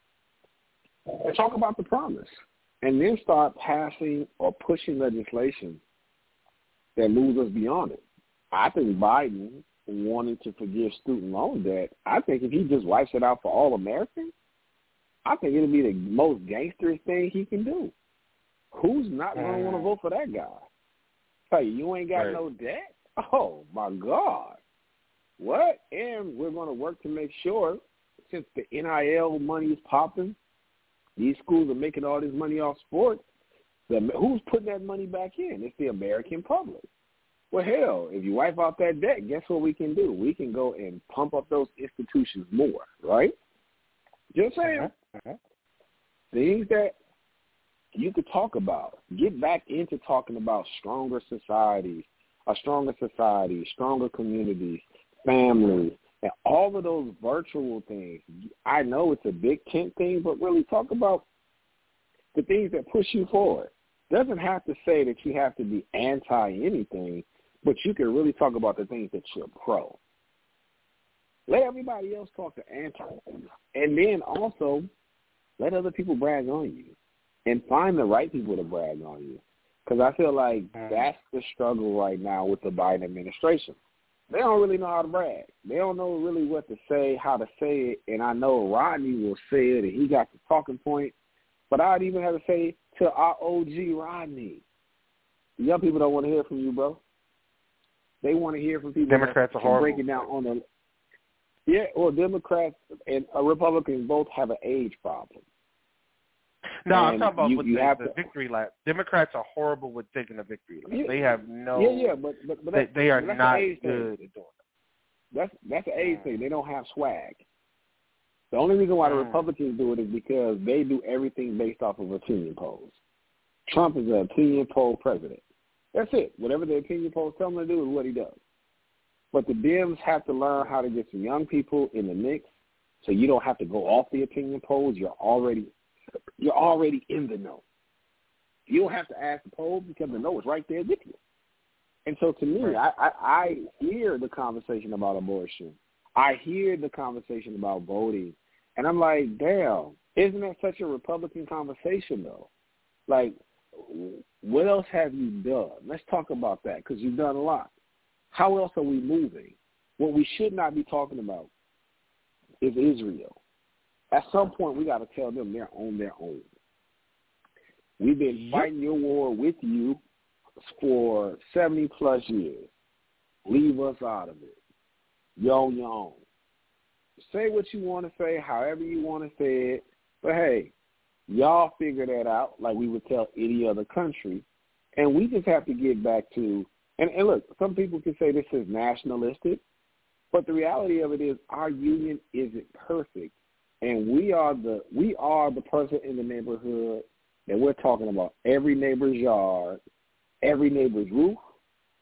and talk about the promise. And then start passing or pushing legislation that moves us beyond it. I think Biden wanting to forgive student loan debt, I think if he just wipes it out for all Americans, I think it'll be the most gangster thing he can do. Who's not going to want to vote for that guy? Hey, you ain't got no debt? Oh, my God. What? And we're going to work to make sure, since the NIL money is popping, these schools are making all this money off sports, who's putting that money back in? It's the American public. Well, hell, if you wipe out that debt, guess what we can do? We can go and pump up those institutions more, right? Just saying. Things that you could talk about. Get back into talking about stronger societies, stronger communities, families, and all of those virtual things. I know it's a big tent thing, but really talk about the things that push you forward. Doesn't have to say that you have to be anti-anything, but you can really talk about the things that you're pro. Let everybody else talk to anti. And then also let other people brag on you and find the right people to brag on you. Because I feel like that's the struggle right now with the Biden administration. They don't really know how to brag. They don't know really what to say, how to say it. And I know Rodney will say it, and he got the talking point. But I'd even have to say to our OG Rodney, young people don't want to hear from you, bro. They want to hear from people Democrats that are horrible. break it down on the – yeah, well, Democrats and Republicans both have an age problem. No, I'm talking about with the victory lap. Democrats are horrible with taking a victory lap. They have no – but they are not good at doing it. That's an age thing. They don't have swag. The only reason why the Republicans do it is because they do everything based off of opinion polls. Trump is an opinion poll president. That's it. Whatever the opinion polls tell him to do is what he does. But the Dems have to learn how to get some young people in the mix so you don't have to go off the opinion polls. You're already in the know. You don't have to ask the poll because the know is right there with you. And so to me, I hear the conversation about abortion. I hear the conversation about voting. And I'm like, damn, isn't that such a Republican conversation, though? Like, what else have you done? Let's talk about that because you've done a lot. How else are we moving? What we should not be talking about is Israel. At some point, we got to tell them they're on their own. We've been fighting your war with you for 70-plus years. Leave us out of it. You're on your own. Say what you want to say, however you want to say it. But, hey, y'all figure that out like we would tell any other country. And we just have to get back to and look, some people can say this is nationalistic, but the reality of it is our union isn't perfect. And we are the person in the neighborhood that we're talking about every neighbor's yard, every neighbor's roof,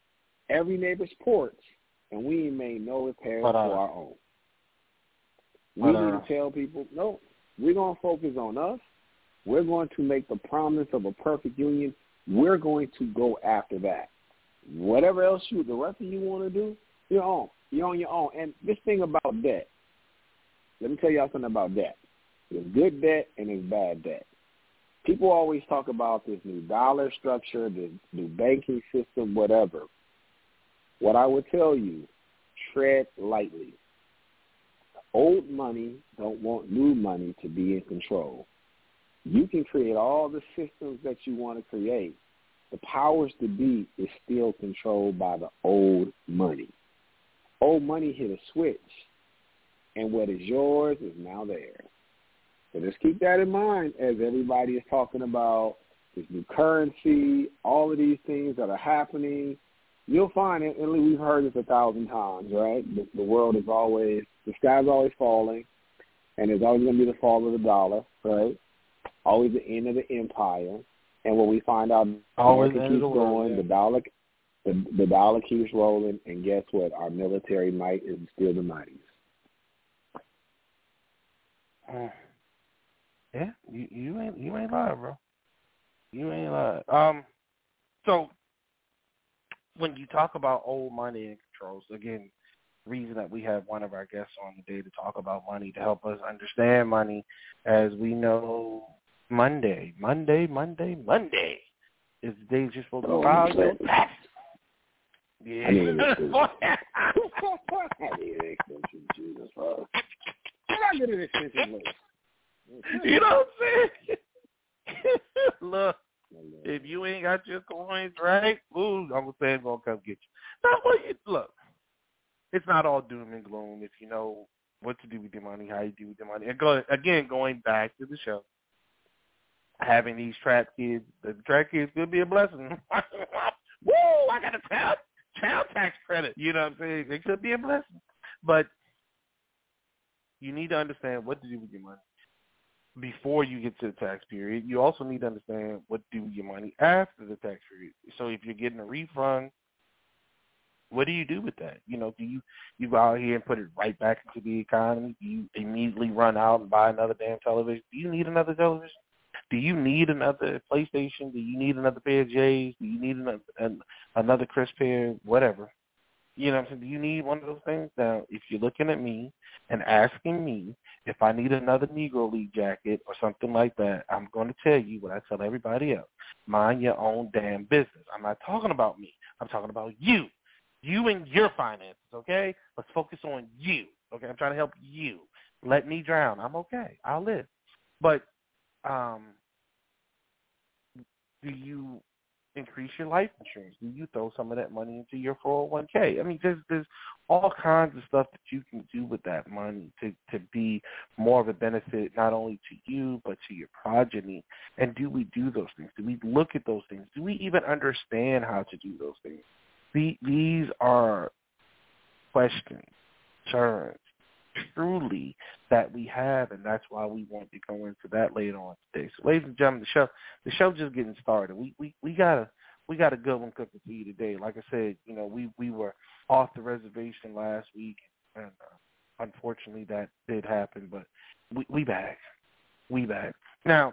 every neighbor's porch, and we ain't made no repairs for our own. We need to tell people, no, we're going to focus on us. We're going to make the promise of a perfect union. We're going to go after that. Whatever else the rest of you want to do, you're on. You're on your own. And this thing about debt, let me tell y'all something about debt. There's good debt and there's bad debt. People always talk about this new dollar structure, this new banking system, whatever. What I would tell you, tread lightly. Old money don't want new money to be in control. You can create all the systems that you want to create. The powers to be is still controlled by the old money. Old money hit a switch, and what is yours is now theirs. So just keep that in mind as everybody is talking about this new currency, all of these things that are happening. You'll find it, and we've heard this 1,000 times, right? The world is always, the sky's always falling, and there's always going to be the fall of the dollar, right? Always the end of the empire. And when we find out America keeps going, the dollar keeps rolling, and guess what? Our military might is still the mightiest. Yeah, you ain't lying, bro. You ain't lying. So when you talk about old money and controls, again, the reason that we have one of our guests on today to talk about money, to help us understand money, as we know, Monday is the day you're supposed to file your tax. Yeah. I need an extension. Jesus, bro. I get an extension list. You know what I'm saying? Look, if you ain't got your coins right, ooh, Uncle Sam gonna come get you. Now, look, it's not all doom and gloom if you know what to do with your money, how you do with your money. And going back to the show, having these trap kids, the trap kids could be a blessing. Woo! I got a child tax credit. You know what I'm saying? It could be a blessing, but you need to understand what to do with your money before you get to the tax period. You also need to understand what to do with your money after the tax period. So if you're getting a refund, what do you do with that? You know, do you go out here and put it right back into the economy? Do you immediately run out and buy another damn television? Do you need another television? Do you need another PlayStation? Do you need another pair of J's? Do you need another crisp pair? Whatever. You know what I'm saying? Do you need one of those things? Now, if you're looking at me and asking me if I need another Negro League jacket or something like that, I'm going to tell you what I tell everybody else. Mind your own damn business. I'm not talking about me. I'm talking about you. You and your finances, okay? Let's focus on you, okay? I'm trying to help you. Let me drown. I'm okay. I'll live. But do you increase your life insurance? Do you throw some of that money into your 401k? I mean, there's all kinds of stuff that you can do with that money to be more of a benefit not only to you but to your progeny. And do we do those things? Do we look at those things? Do we even understand how to do those things? These are questions, concerns, truly, that we have, and that's why we want to go into that later on today. So, ladies and gentlemen, the show just getting started. We got a good one cooking for you today. Like I said, you know, we were off the reservation last week, and unfortunately that did happen. But we back. Now,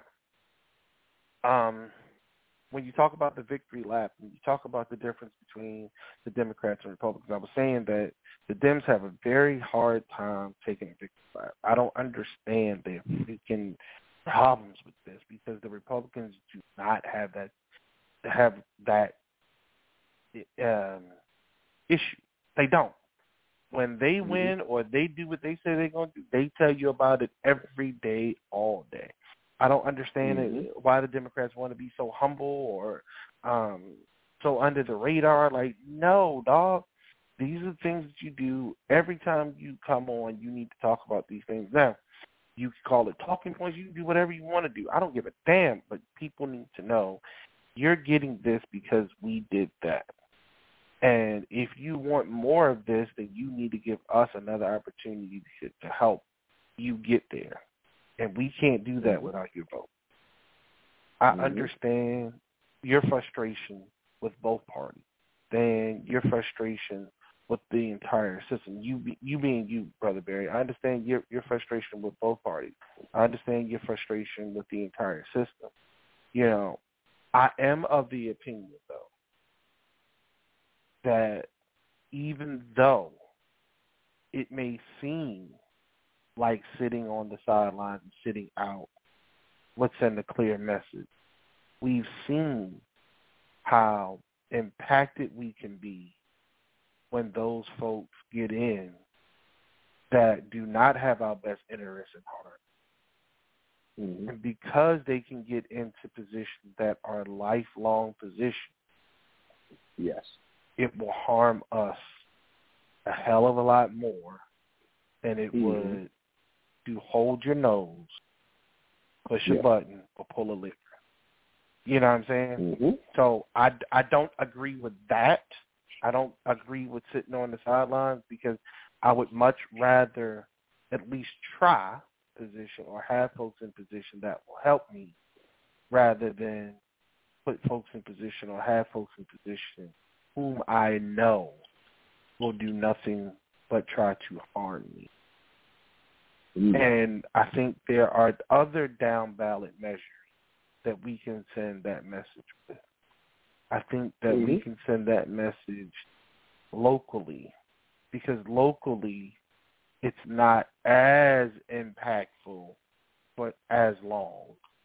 when you talk about the victory lap, when you talk about the difference between the Democrats and Republicans, I was saying that the Dems have a very hard time taking a victory lap. I don't understand their freaking problems with this because the Republicans do not have that issue. They don't. When they win or they do what they say they're going to do, they tell you about it every day, all day. I don't understand why the Democrats want to be so humble or so under the radar. Like, no, dog. These are the things that you do every time you come on. You need to talk about these things. Now, you can call it talking points. You can do whatever you want to do. I don't give a damn, but people need to know you're getting this because we did that. And if you want more of this, then you need to give us another opportunity to help you get there. And we can't do that without your vote. I understand your frustration with both parties, then your frustration with the entire system. You being you, Brother Barry. I understand your frustration with both parties. I understand your frustration with the entire system. You know, I am of the opinion, though, that even though it may seem like sitting on the sidelines and sitting out would send a clear message, we've seen how impacted we can be when those folks get in that do not have our best interests at heart. Mm-hmm. And because they can get into positions that are lifelong positions, yes, it will harm us a hell of a lot more than it would to hold your nose, push a button, or pull a lever. You know what I'm saying? Mm-hmm. So I don't agree with that. I don't agree with sitting on the sidelines, because I would much rather at least try position or have folks in position that will help me, rather than put folks in position or have folks in position whom I know will do nothing but try to harm me. Mm-hmm. And I think there are other down ballot measures that we can send that message with. I think that we can send that message locally, because locally it's not as impactful, but as long.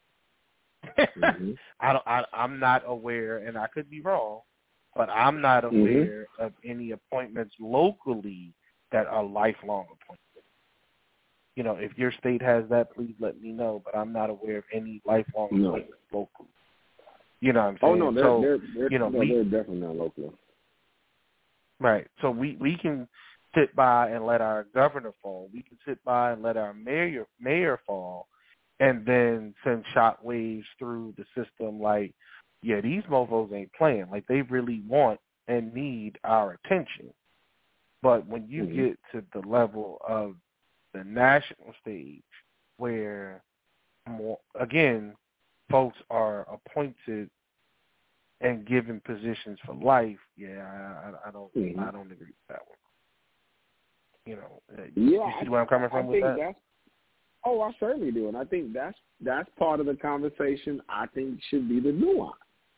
I'm not aware, and I could be wrong, but I'm not aware of any appointments locally that are lifelong appointments. You know, if your state has that, please let me know, but I'm not aware of any lifelong appointments locally. You know what I'm saying? Oh, no, they're definitely not local. Right. So we can sit by and let our governor fall. We can sit by and let our mayor fall, and then send shockwaves through the system like, yeah, these mofos ain't playing. Like, they really want and need our attention. But when you get to the level of the national stage, where, again, folks are appointed and given positions for life, I don't agree with that one. You know, you see where I'm coming from with that? I certainly do, and I think that's part of the conversation. I think should be the nuance.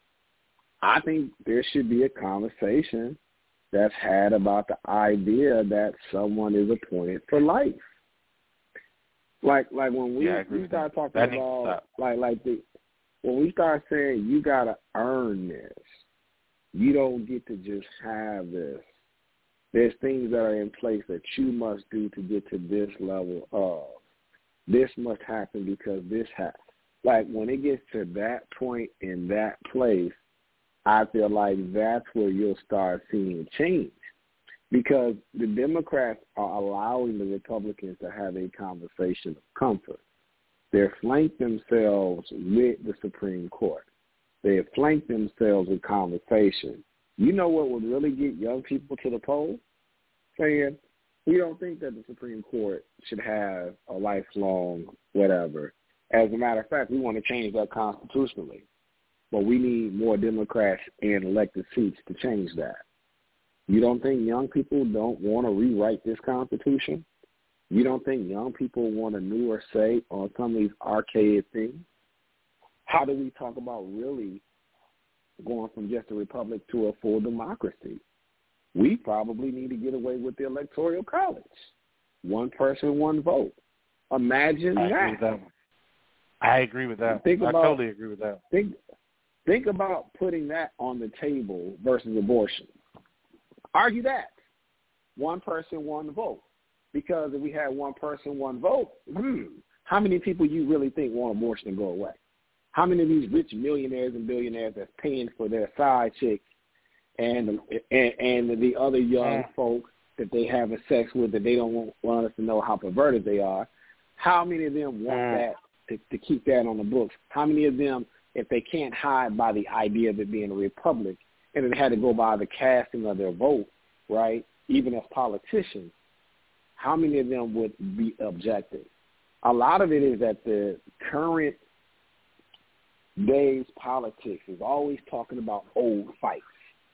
I think there should be a conversation that's had about the idea that someone is appointed for life. Like when we start talking about when we start saying you gotta earn this, you don't get to just have this. There's things that are in place that you must do to get to this level of. This must happen because this happens. Like, when it gets to that point in that place, I feel like that's where you'll start seeing change, because the Democrats are allowing the Republicans to have a conversation of comfort. They've flanked themselves with the Supreme Court. They have flanked themselves with conversation. You know what would really get young people to the polls? Saying, we don't think that the Supreme Court should have a lifelong whatever. As a matter of fact, we want to change that constitutionally. But we need more Democrats in elected seats to change that. You don't think young people don't want to rewrite this Constitution? You don't think young people want a newer say on some of these archaic things? How do we talk about really going from just a republic to a full democracy? We probably need to get away with the Electoral College. One person, one vote. Imagine that. I agree with that. I totally agree with that. Think about putting that on the table versus abortion. Argue that. One person, one vote. Because if we had one person, one vote, how many people you really think want abortion to go away? How many of these rich millionaires and billionaires that's paying for their side chicks and the other young folks that they have sex with that they don't want us to know how perverted they are, how many of them want that to keep that on the books? How many of them, if they can't hide by the idea of it being a republic and it had to go by the casting of their vote, right, even as politicians, how many of them would be objecting? A lot of it is that the current day's politics is always talking about old fights.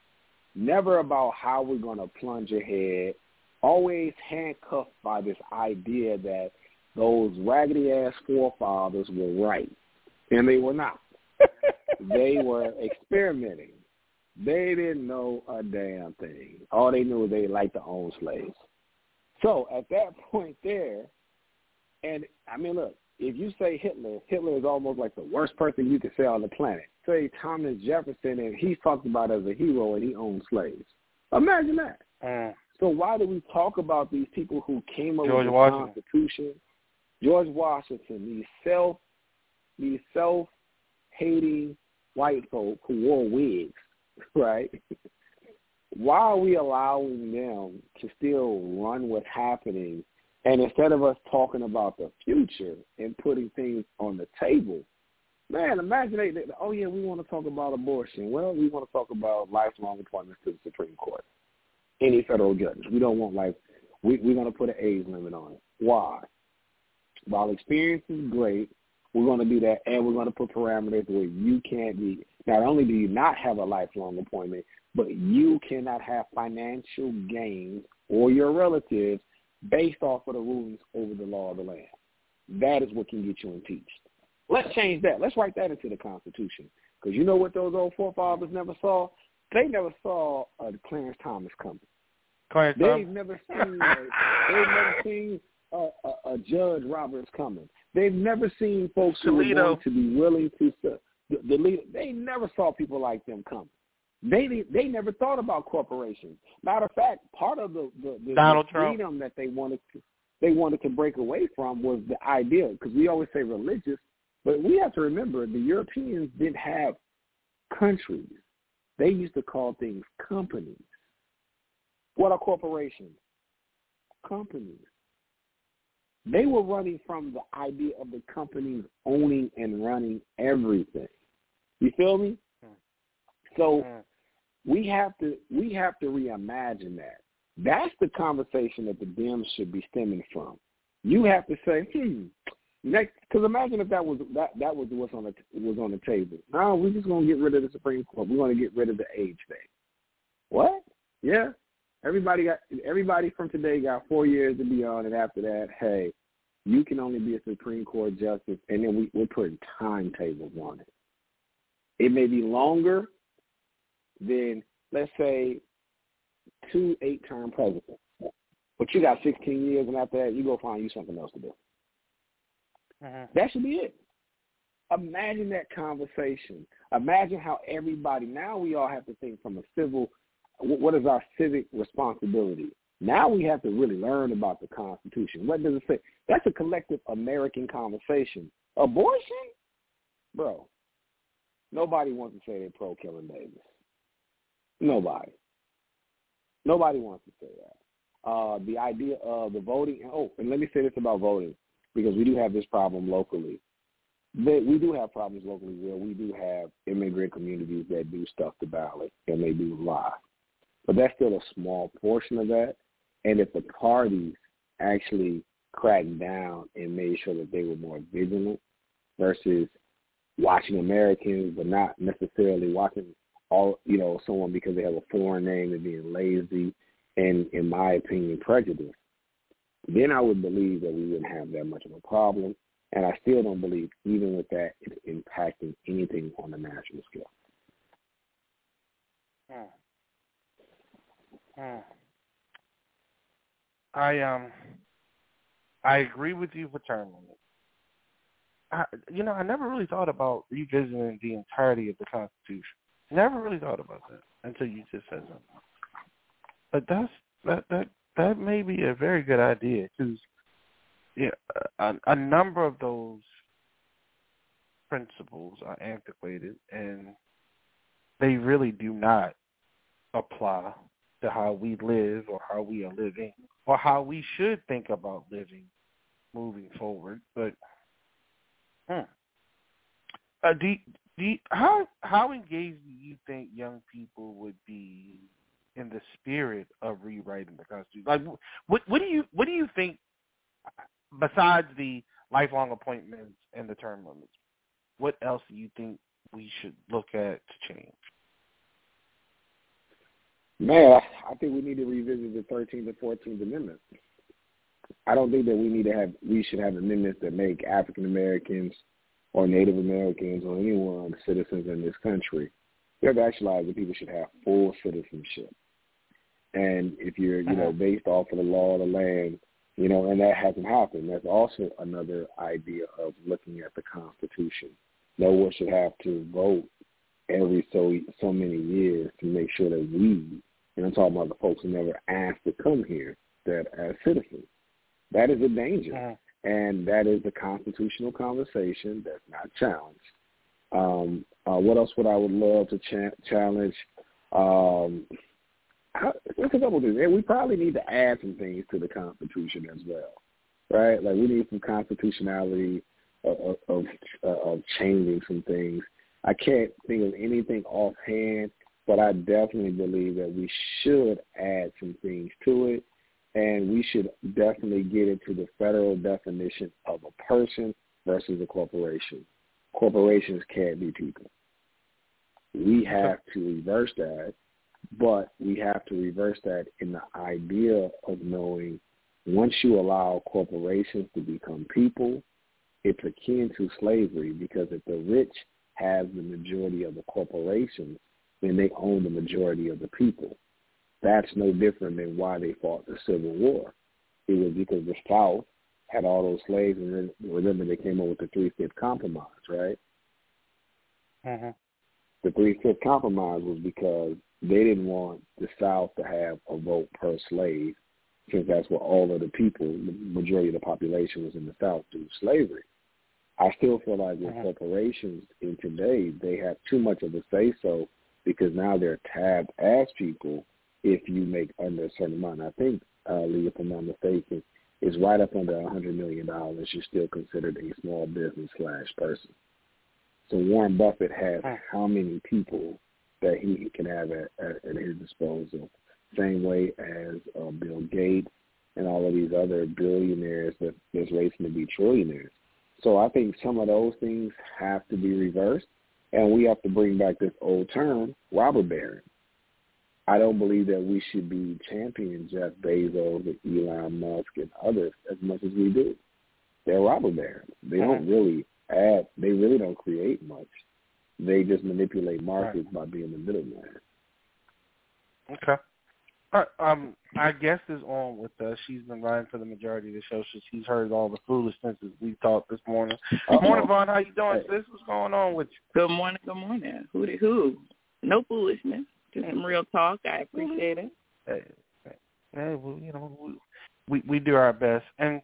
Never about how we're going to plunge ahead. Always handcuffed by this idea that those raggedy-ass forefathers were right, and they were not. They were experimenting. They didn't know a damn thing. All they knew was they liked to own slaves. So at that point there, and I mean, look, if you say Hitler is almost like the worst person you could say on the planet. Say Thomas Jefferson, and he's talked about as a hero, and he owned slaves. Imagine that. So why do we talk about these people who came up with the Constitution? George Washington, these self-hating white folk who wore wigs, right? Why are we allowing them to still run what's happening? And instead of us talking about the future and putting things on the table, man, imagine oh, yeah, we want to talk about abortion. Well, we want to talk about lifelong appointments to the Supreme Court. Any federal judges. We don't want we're going to put an age limit on it. Why? While experience is great, we're going to do that, and we're going to put parameters where you can't be. Not only do you not have a lifelong appointment, but you cannot have financial gains or your relatives based off of the rulings over the law of the land. That is what can get you impeached. Let's change that. Let's write that into the Constitution. Because you know what those old forefathers never saw? They never saw Clarence Thomas coming. They've never seen a Judge Roberts coming. They've never seen folks who are going to be willing to the leader. They never saw people like them coming. They never thought about corporations. Matter of fact, part of the freedom that they wanted to break away from was the idea, because we always say religious, but we have to remember the Europeans didn't have countries. They used to call things companies. What are corporations? Companies. They were running from the idea of the companies owning and running everything. You feel me? So we have to reimagine that. That's the conversation that the Dems should be stemming from. You have to say, next, because imagine if that was what's on the table. No, we're just going to get rid of the Supreme Court. We're going to get rid of the age thing. What? Yeah. Everybody from today got 4 years to be on, and after that, hey, you can only be a Supreme Court justice, and then we're putting timetables on it. It may be longer than, let's say, 2 8-term presidents, but you got 16 years, and after that, you go find you something else to do. That should be it. Imagine that conversation. Imagine how everybody, now we all have to think from a civil, what is our civic responsibility? Now we have to really learn about the Constitution. What does it say? That's a collective American conversation. Abortion? Bro, nobody wants to say they're pro-killing babies. Nobody. Nobody wants to say that. The idea of the voting, and let me say this about voting, because we do have this problem locally. We do have problems locally where we do have immigrant communities that do stuff the ballot, and they do lie. But that's still a small portion of that. And if the parties actually cracked down and made sure that they were more vigilant versus watching Americans but not necessarily watching someone because they have a foreign name and being lazy and, in my opinion, prejudiced, then I would believe that we wouldn't have that much of a problem. And I still don't believe, even with that, it's impacting anything on a national scale. I agree with you for term limits. I never really thought about revisiting the entirety of the Constitution. Never really thought about that until you just said something. But that may be a very good idea, because a number of those principles are antiquated, and they really do not apply to how we live or how we are living or how we should think about living moving forward. But how engaged do you think young people would be in the spirit of rewriting the Constitution? Like, what do you think, besides the lifelong appointments and the term limits, what else do you think we should look at to change? Man, I think we need to revisit the 13th and 14th Amendments. I don't think that we should have amendments that make African Americans or Native Americans or anyone citizens in this country. We have to actualize that people should have full citizenship. And if you're, based off of the law of the land, and that hasn't happened, that's also another idea of looking at the Constitution. No one should have to vote every so many years to make sure that we, and I'm talking about the folks who never asked to come here, that as citizens. That is a danger, and that is a constitutional conversation that's not challenged. What else would I love to challenge? There's a couple of things. We probably need to add some things to the Constitution as well, right? Like we need some constitutionality of changing some things. I can't think of anything offhand, but I definitely believe that we should add some things to it. And we should definitely get into the federal definition of a person versus a corporation. Corporations can't be people. We have to reverse that, but we have to reverse that in the idea of knowing once you allow corporations to become people, it's akin to slavery, because if the rich have the majority of the corporations, then they own the majority of the people. That's no different than why they fought the Civil War. It was because the South had all those slaves, and then remember they came up with the 3-5 compromise, right? Mm-hmm. The 3-5 compromise was because they didn't want the South to have a vote per slave, since that's what all of the people, the majority of the population was in the South due to slavery. I still feel like with corporations in today, they have too much of a say-so, because now they're tabbed as people if you make under a certain amount. I think, Lee, if I'm not mistaken, is right up under $100 million. You're still considered a small business / person. So Warren Buffett has how many people that he can have at his disposal? Same way as Bill Gates and all of these other billionaires that's racing to be trillionaires. So I think some of those things have to be reversed, and we have to bring back this old term, robber baron. I don't believe that we should be championing Jeff Bezos and Elon Musk and others as much as we do. They're robber barons. They don't really add. They really don't create much. They just manipulate markets by being the middleman. Okay. All right, our guest is on with us. She's been riding for the majority of the show, so she's heard all the foolishness we talked this morning. Good morning, Vaughn. How you doing, sis? What's going on with you? Good morning. Good morning. Who? No foolishness. Just some real talk. I appreciate it. Hey, well, we do our best. And,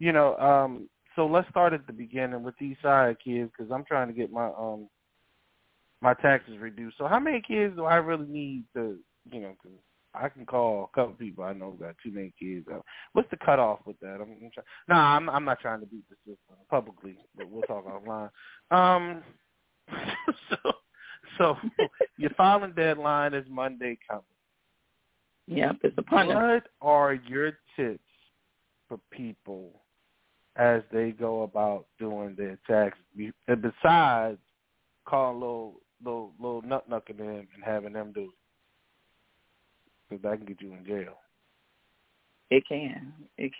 so let's start at the beginning with these side kids, because I'm trying to get my my taxes reduced. So how many kids do I really need to, because I can call a couple people I know got too many kids. What's the cutoff with that? I'm not trying to beat the system publicly, but we'll talk offline. So your filing deadline is Monday coming. Yep, it's upon us. What are your tips for people as they go about doing their taxes, and besides calling little nut-knucking them and having them do it? Because that can get you in jail. It can.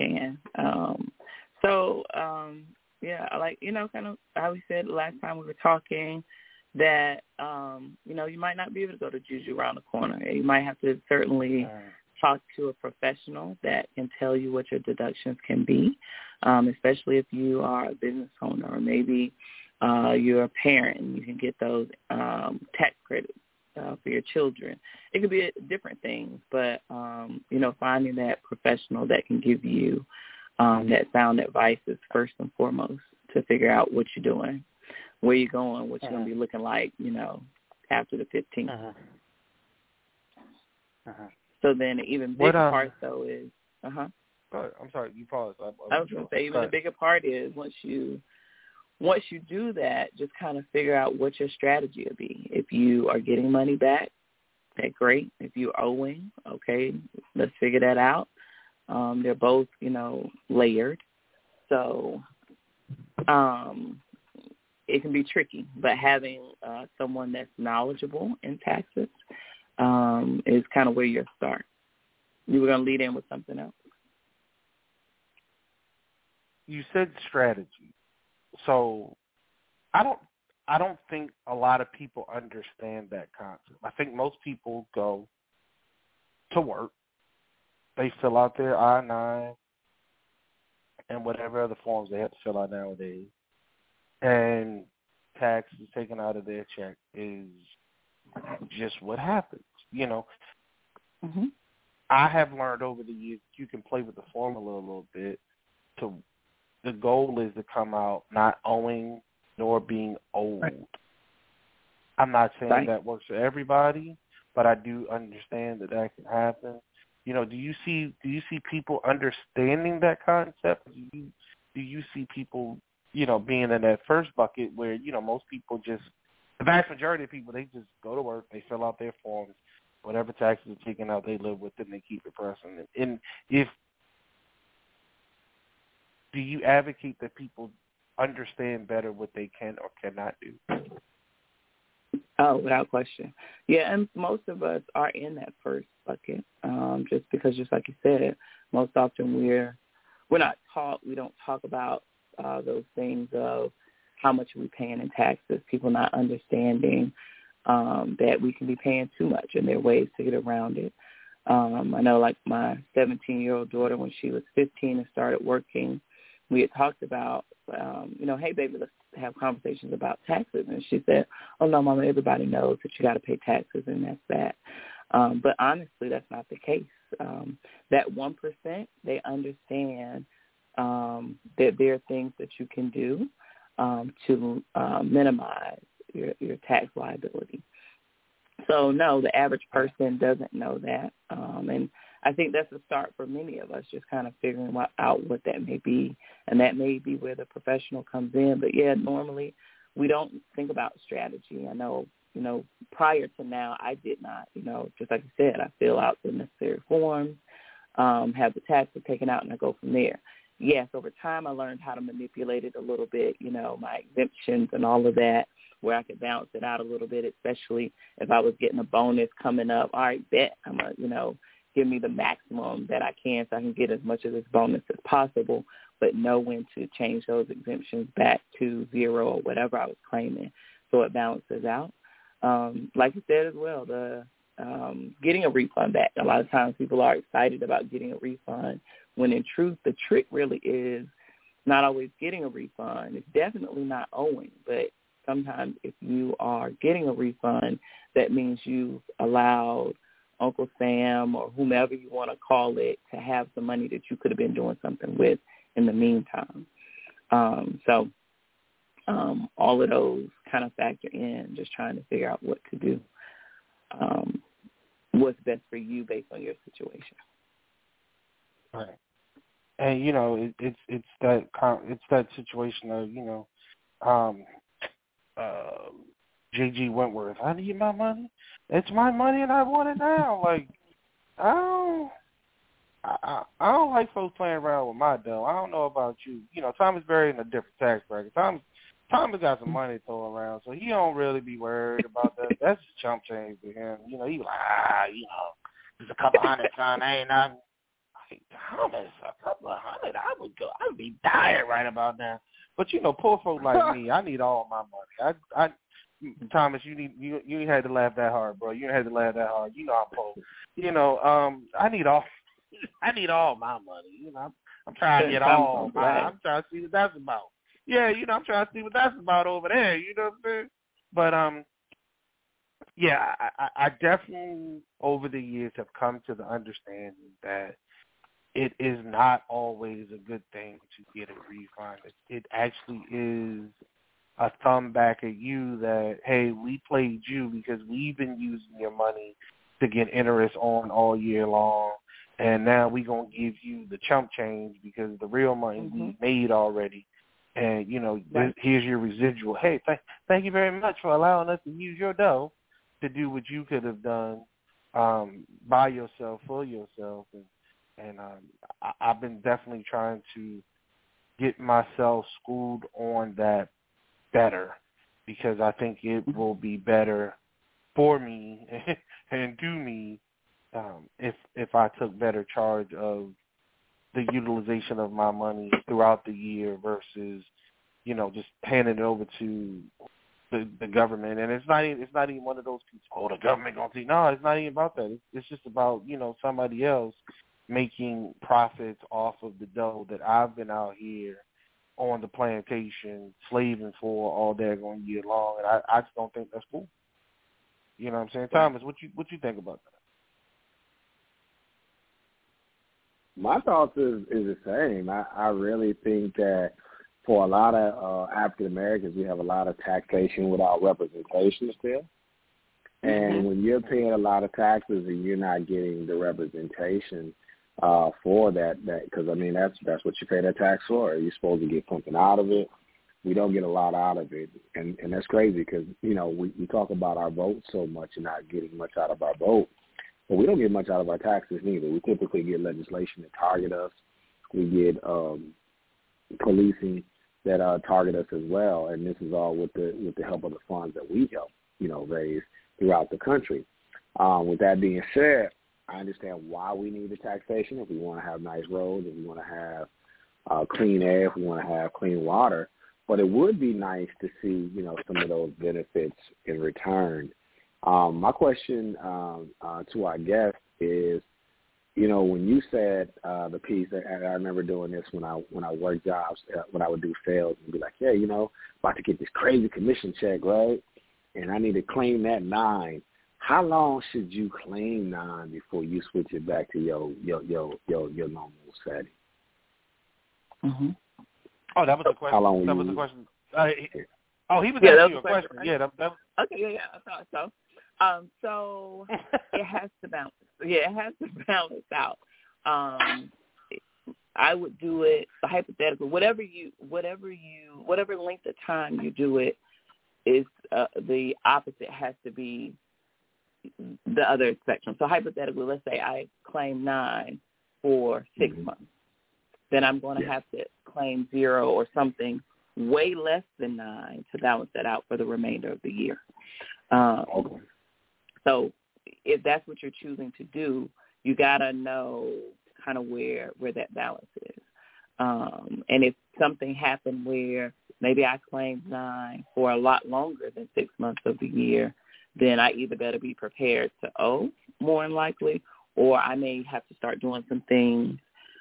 Kind of how we said last time we were talking, that, you might not be able to go to Juju around the corner. You might have to certainly talk to a professional that can tell you what your deductions can be, especially if you are a business owner, or maybe you're a parent and you can get those tax credits for your children. It could be different things, but, finding that professional that can give you that sound advice is first and foremost to figure out what you're doing, where you're going, what you're going to be looking like, after the 15th. So then the even bigger part, though, is, I'm sorry, you paused. I was going to say, even the bigger part is once you do that, just kind of figure out what your strategy will be. If you are getting money back, that's great. If you're owing, okay, let's figure that out. They're both, layered. So it can be tricky, but having someone that's knowledgeable in taxes is kind of where you start. You were going to lead in with something else. You said strategy. So I don't think a lot of people understand that concept. I think most people go to work. They fill out their I-9 and whatever other forms they have to fill out nowadays. And taxes taken out of their check is just what happens. You know, I have learned over the years you can play with the formula a little bit. The goal is to come out not owing nor being owed. Right. I'm not saying that works for everybody, but I do understand that can happen. You know, do you see people understanding that concept? Do you see people, you know, being in that first bucket where, you know, most people just, the vast majority of people, they just go to work, they fill out their forms, whatever taxes are taken out, they live with it and they keep it pressing. And do you advocate that people understand better what they can or cannot do? Oh, without question. Yeah, and most of us are in that first bucket, just because, just like you said, most often we're not taught, we don't talk about those things of how much we're paying in taxes, people not understanding that we can be paying too much, and there are ways to get around it. I know, like my 17-year-old daughter, when she was 15 and started working, we had talked about, you know, hey, baby, let's have conversations about taxes. And she said, oh, no, Mama, everybody knows that you got to pay taxes, and that's that. But honestly, that's not the case. That 1%, they understand that there are things that you can do to minimize your tax liability. So, no, the average person doesn't know that. And I think that's a start for many of us, just kind of figuring out what that may be. And that may be where the professional comes in. But, yeah, normally we don't think about strategy. I know, you know, prior to now, I did not. You know, just like you said, I fill out the necessary forms, have the taxes taken out, and I go from there. Yes, over time I learned how to manipulate it a little bit, you know, my exemptions and all of that, where I could balance it out a little bit, especially if I was getting a bonus coming up. All right, bet I'm going to, you know, give me the maximum that I can so I can get as much of this bonus as possible, but know when to change those exemptions back to zero or whatever I was claiming, so it balances out. Like you said as well, the getting a refund back. A lot of times people are excited about getting a refund, when in truth the trick really is not always getting a refund. It's definitely not owing, but sometimes if you are getting a refund, that means you've allowed Uncle Sam or whomever you want to call it to have some money that you could have been doing something with in the meantime. So all of those kind of factor in, just trying to figure out what to do, what's best for you based on your situation. Right. And, you know, it's that situation of, you know, J.G. Wentworth, I need my money. It's my money and I want it now. Like, I don't like folks playing around with my dough. I don't know about you. You know, Thomas Berry in a different tax bracket. Thomas got some money to throw around, so he don't really be worried about that. That's just chump change to him. You know, he like, you know, there's a couple $100, son, ain't nothing. Like, Thomas, a couple of $100, I'd be dying right about now. But, you know, poor folk like me, I need all my money. Thomas, you had to laugh that hard, bro. You had to laugh that hard. You know I'm poor. You know, I need all my money. You know, I'm trying to get all my. I'm trying to see what that's about. Yeah, you know, I'm trying to see what that's about over there. You know what I'm saying? But yeah, I definitely over the years have come to the understanding that it is not always a good thing to get a refund. It actually is a thumb back at you that, hey, we played you because we've been using your money to get interest on all year long, and now we're going to give you the chump change because the real money we made already. And, you know, here's your residual. Hey, thank you very much for allowing us to use your dough to do what you could have done by yourself, for yourself. And I've been definitely trying to get myself schooled on that better, because I think it will be better for me and do me if I took better charge of the utilization of my money throughout the year versus, just handing it over to the government. And it's not even one of those people, the government gonna see. No, it's not even about that. It's just about, somebody else making profits off of the dough that I've been out here on the plantation slaving for all daggone year long, and I just don't think that's cool. You know what I'm saying? Thomas, what you think about that? My thoughts is the same. I really think that for a lot of African Americans, we have a lot of taxation without representation still. And when you're paying a lot of taxes and you're not getting the representation for that, because that's what you pay that tax for. You're supposed to get something out of it. We don't get a lot out of it, and that's crazy because we talk about our vote so much and not getting much out of our vote, but we don't get much out of our taxes neither. We typically get legislation that target us. We get policing that target us as well, and this is all with the help of the funds that we help raise throughout the country. With that being said, I understand why we need the taxation. If we want to have nice roads, if we want to have clean air, if we want to have clean water. But it would be nice to see, some of those benefits in return. My question to our guest is, when you said the piece, and I remember doing this when I worked jobs, when I would do sales and be like, yeah, about to get this crazy commission check, right? And I need to claim that 9. How long should you claim 9 before you switch it back to your normal setting? Mm-hmm. Oh, that was the question. How long that was the question. He was asking you a question. Right? Yeah, that Okay, yeah, I thought so. So it has to balance. Yeah, it has to balance out. I would do it hypothetically. Whatever length of time you do it is the opposite has to be the other spectrum. So hypothetically, let's say I claim 9 for 6 months. Then I'm going to have to claim 0 or something way less than 9 to balance that out for the remainder of the year. So if that's what you're choosing to do, you got to know kind of where that balance is. And if something happened where maybe I claimed 9 for a lot longer than 6 months of the year, then I either better be prepared to owe more than likely, or I may have to start doing some things.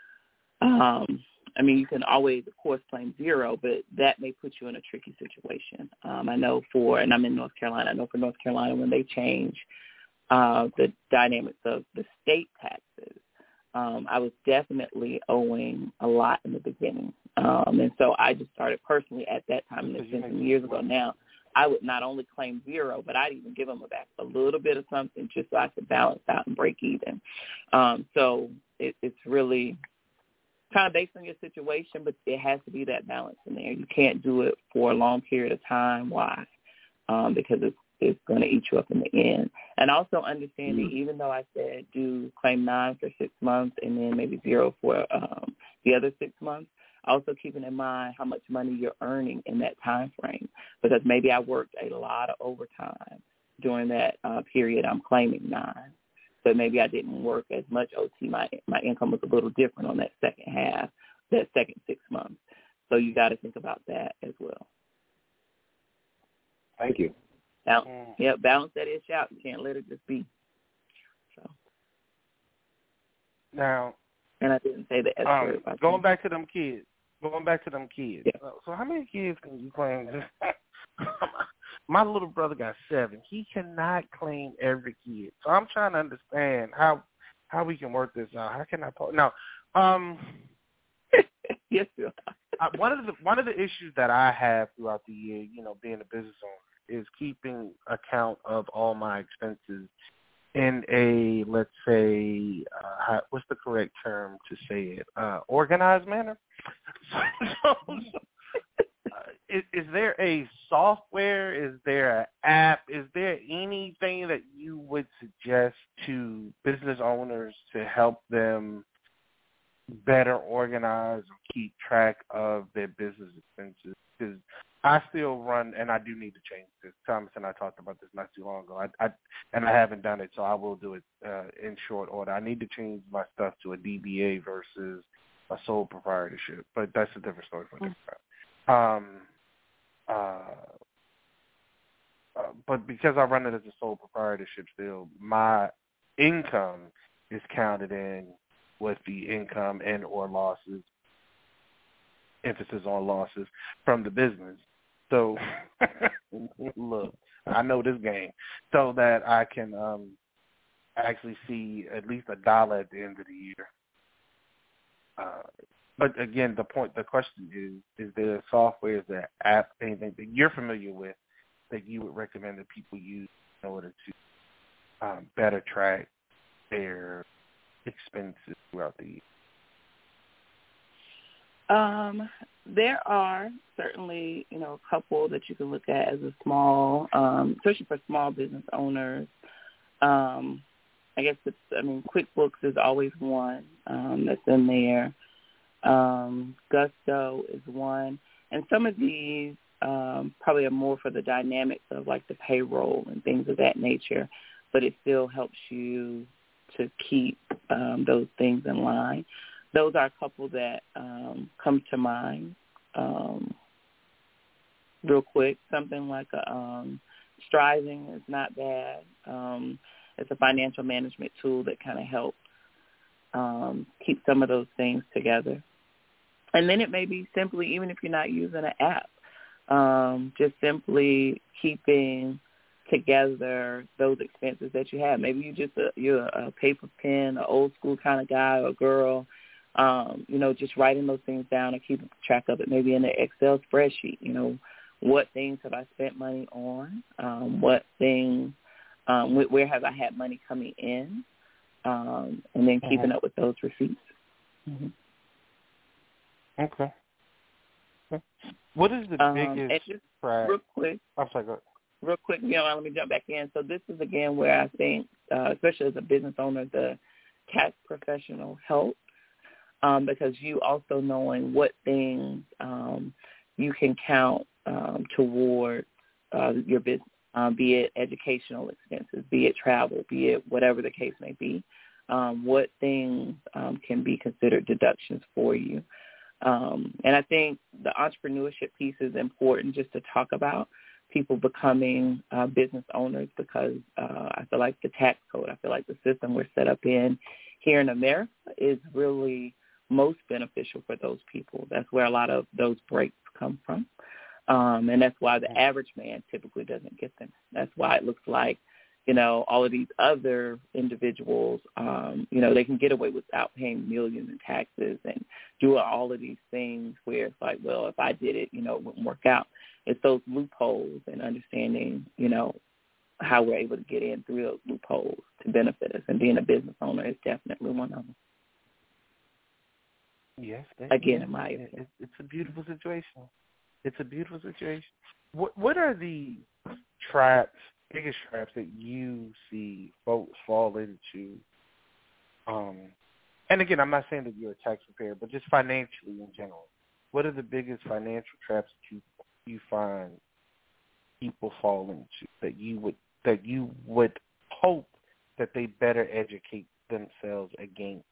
You can always, of course, claim 0, but that may put you in a tricky situation. I know and I'm in North Carolina, I know for North Carolina when they change the dynamics of the state taxes, I was definitely owing a lot in the beginning. And so I just started personally at that time, and it's been some years ago now, I would not only claim 0, but I'd even give them back a little bit of something just so I could balance out and break even. So it's really kind of based on your situation, but it has to be that balance in there. You can't do it for a long period of time. Why? Because it's going to eat you up in the end. And also understanding, even though I said do claim 9 for 6 months and then maybe 0 for the other 6 months, also keeping in mind how much money you're earning in that time frame, because maybe I worked a lot of overtime during that period I'm claiming 9. But maybe I didn't work as much OT. My income was a little different on that second half, that second 6 months. So you got to think about that as well. Thank you. Balance that ish out. You can't let it just be. So. Now. And I didn't say the S word. Going back to them kids. Yeah. So how many kids can you claim? My little brother got 7. He cannot claim every kid. So I'm trying to understand how we can work this out. How can I now? Yes, sir. One of the issues that I have throughout the year, being a business owner, is keeping account of all my expenses in a, let's say, what's the correct term to say it? Organized manner. Is there a software? Is there an app? Is there anything that you would suggest to business owners to help them better organize or keep track of their business expenses? Because I still run, and I do need to change this. Thomas and I talked about this not too long ago. I haven't done it, so I will do it in short order. I need to change my stuff to a DBA versus a sole proprietorship, but that's a different story for next time. But because I run it as a sole proprietorship still, my income is counted in with the income and or losses, emphasis on losses from the business. So, look, I know this game, so that I can actually see at least $1 at the end of the year. But again, the question is there software, is there app, anything that you're familiar with that you would recommend that people use in order to better track their expenses throughout the year? There are certainly, a couple that you can look at as a small, especially for small business owners. I guess QuickBooks is always one that's in there. Gusto is one. And some of these probably are more for the dynamics of like the payroll and things of that nature, but it still helps you to keep those things in line. Those are a couple that come to mind real quick. Something like Striving is not bad. It's a financial management tool that kind of helps keep some of those things together. And then it may be simply, even if you're not using an app, just simply keeping together those expenses that you have. Maybe you're a paper pen, an old school kind of guy or girl, just writing those things down and keeping track of it, maybe in an Excel spreadsheet. What things have I spent money on? What things, where have I had money coming in? And then keeping up with those receipts. Mm-hmm. Okay. What is the biggest track? Real quick. I'm sorry, go ahead. Real quick, let me jump back in. So this is, again, where I think, especially as a business owner, the tax professional helps because you also knowing what things you can count toward your business, be it educational expenses, be it travel, be it whatever the case may be, what things can be considered deductions for you. And I think the entrepreneurship piece is important just to talk about people becoming business owners because I feel like the tax code, I feel like the system we're set up in here in America is really most beneficial for those people. That's where a lot of those breaks come from. And that's why the average man typically doesn't get them. That's why it looks like, all of these other individuals, they can get away without paying millions in taxes and doing all of these things where it's like, well, if I did it, it wouldn't work out. It's those loopholes and understanding, how we're able to get in through those loopholes to benefit us. And being a business owner is definitely one of them. Yes. Again, in my opinion. It's a beautiful situation. It's a beautiful situation. What are the biggest traps that you see folks fall into? And again, I'm not saying that you're a tax preparer, but just financially in general. What are the biggest financial traps that you find people fall into that you would hope that they better educate themselves against?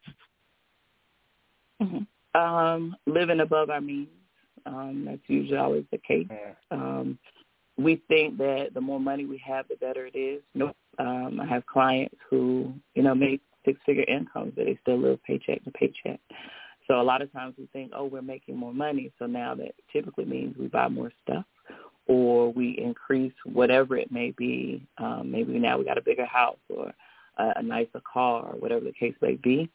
Mm-hmm. Living above our means. That's usually always the case. We think that the more money we have, the better it is. Nope. I have clients who, make six-figure incomes, but they still live paycheck to paycheck. So a lot of times we think, we're making more money. So now that typically means we buy more stuff or we increase whatever it may be. Maybe now we got a bigger house or a nicer car or whatever the case may be.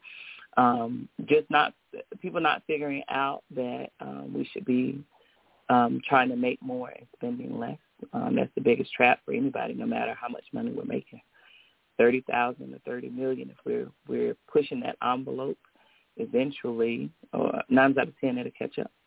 People not figuring out that we should be trying to make more and spending less. That's the biggest trap for anybody, no matter how much money we're making. $30,000 to $30 million. If we're pushing that envelope, eventually, 9 out of 10, it'll catch up.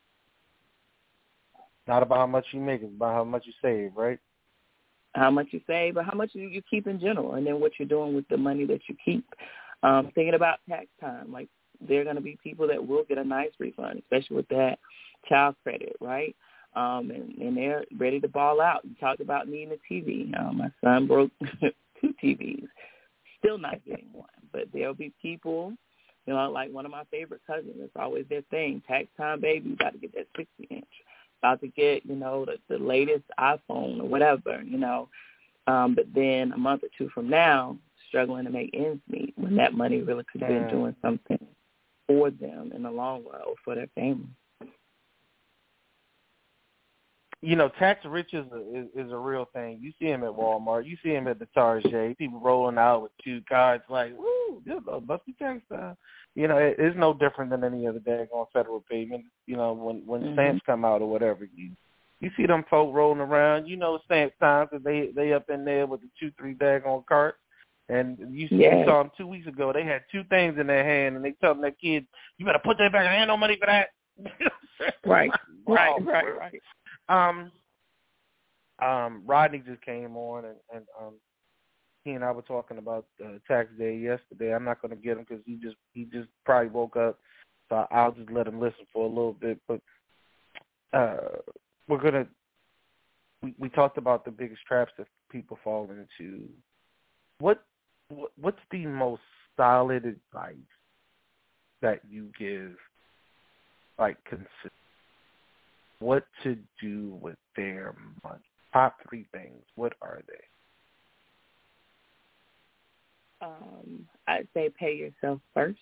Not about how much you make, it's about how much you save, right? How much you save, but how much you keep in general, and then what you're doing with the money that you keep. Thinking about tax time, like there are going to be people that will get a nice refund, especially with that child credit, right? and they're ready to ball out. You talked about needing a TV. My son broke 2 TVs, still not getting one. But there'll be people, like one of my favorite cousins, it's always their thing. Tax time, baby, you got to get that 60-inch. About to get, the latest iPhone or whatever, But then a month or 2 from now, struggling to make ends meet when that money really could have been doing something for them in the long run or for their family. Tax rich is a real thing. You see him at Walmart. You see him at the Target. People rolling out with 2 cards like, woo, this is a busty tax time. It's no different than any other daggone federal payment. When stamps come out or whatever, you see them folk rolling around. Stamp times that they up in there with the 2-3 daggone carts. And you saw them 2 weeks ago. They had 2 things in their hand, and they telling their kids, "You better put that back. There ain't no money for that." Right. Rodney just came on, and he and I were talking about tax day yesterday. I'm not going to get him because he just probably woke up, so I'll just let him listen for a little bit. But we talked about the biggest traps that people fall into. What's the most solid advice that you give, like, consistent? What to do with their money? Top 3 things. What are they? I'd say pay yourself first.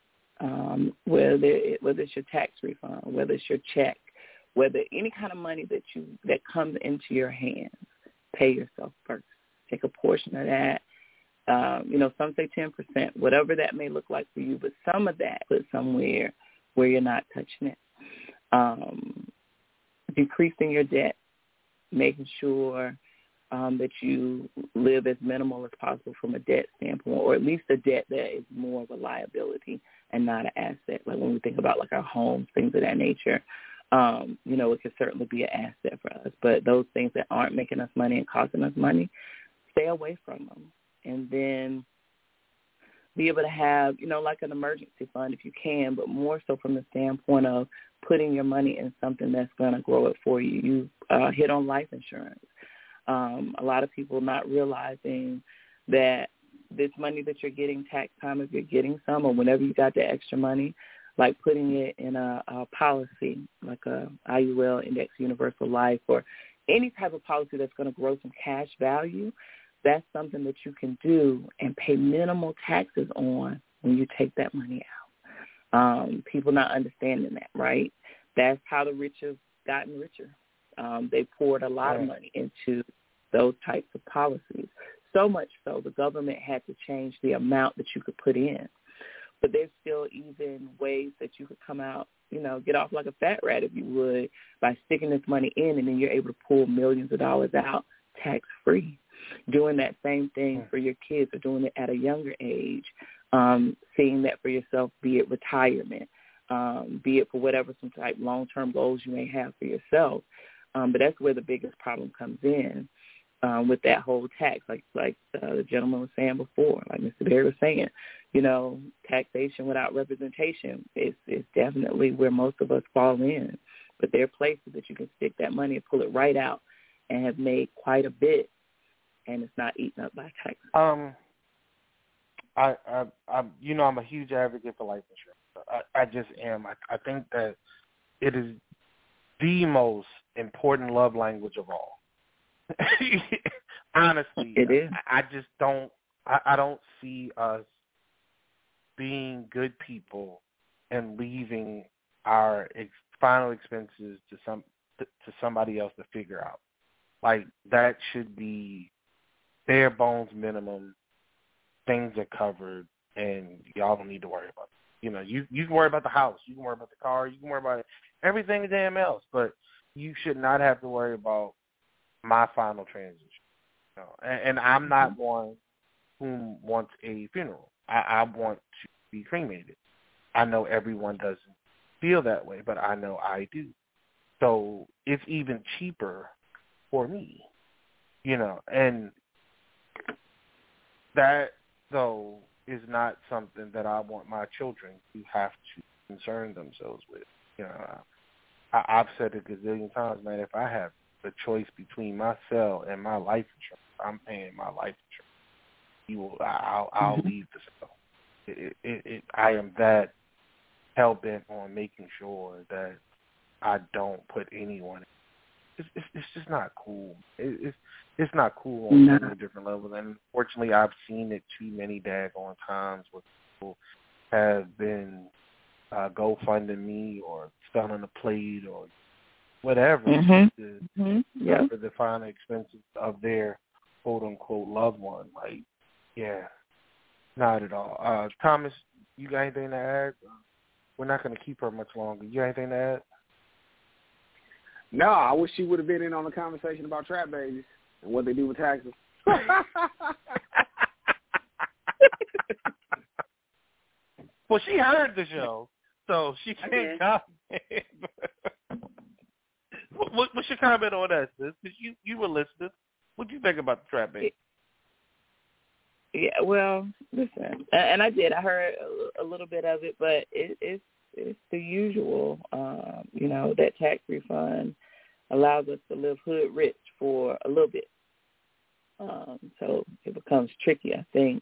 Whether it's your tax refund, whether it's your check, whether any kind of money that comes into your hands, pay yourself first. Take a portion of that. Some say 10%, whatever that may look like for you, but some of that put somewhere where you're not touching it. Decreasing your debt, making sure that you live as minimal as possible from a debt standpoint, or at least a debt that is more of a liability and not an asset. Like when we think about like our homes, things of that nature, it could certainly be an asset for us. But those things that aren't making us money and costing us money, stay away from them. And then be able to have, like an emergency fund if you can, but more so from the standpoint of putting your money in something that's going to grow it for you. You hit on life insurance. A lot of people not realizing that this money that you're getting tax time, if you're getting some, or whenever you got the extra money, like putting it in a policy, like a IUL, Index Universal Life, or any type of policy that's going to grow some cash value, that's something that you can do and pay minimal taxes on when you take that money out. People not understanding that, right? That's how the rich have gotten richer. They poured a lot of money into those types of policies, so much so the government had to change the amount that you could put in. But there's still even ways that you could come out, get off like a fat rat, if you would, by sticking this money in, and then you're able to pull millions of dollars out tax-free. Doing that same thing for your kids, or doing it at a younger age, seeing that for yourself, be it retirement, be it for whatever some type long-term goals you may have for yourself. But that's where the biggest problem comes in with that whole tax, like the gentleman was saying before, like Mr. Berry was saying, taxation without representation is definitely where most of us fall in. But there are places that you can stick that money and pull it right out and have made quite a bit, and it's not eaten up by taxes. I'm a huge advocate for life insurance. I just am. I think that it is the most important love language of all. Honestly, it is. I just don't. I don't see us being good people and leaving our final expenses to somebody else to figure out. Like, that should be bare bones minimum. Things are covered, and y'all don't need to worry about it. You can worry about the house, you can worry about the car, you can worry about everything damn else, but you should not have to worry about my final transition. And I'm not one who wants a funeral. I want to be cremated. I know everyone doesn't feel that way, but I know I do. So it's even cheaper for me, and that, though, is not something that I want my children to have to concern themselves with. I've said it a gazillion times, man. If I have the choice between my cell and my life insurance, I'm paying my life insurance. I'll leave the cell. I am that hell bent on making sure that I don't put anyone. It's just not cool. It's not cool on so many different levels, and unfortunately, I've seen it too many daggone times where people have been GoFunding me or selling a plate or whatever for the final expenses of their quote unquote loved one. Like, yeah, not at all. Thomas, you got anything to add? We're not going to keep her much longer. You got anything to add? No, I wish she would have been in on the conversation about trap babies and what they do with taxes. Well, she heard the show, so she can't comment. What's your comment on that, sis? Because you were listening. What do you think about the trap baby? Yeah, well, listen, and I did. I heard a little bit of it, but it's the usual. That tax refund allows us to live hood rich for a little bit. So it becomes tricky, I think,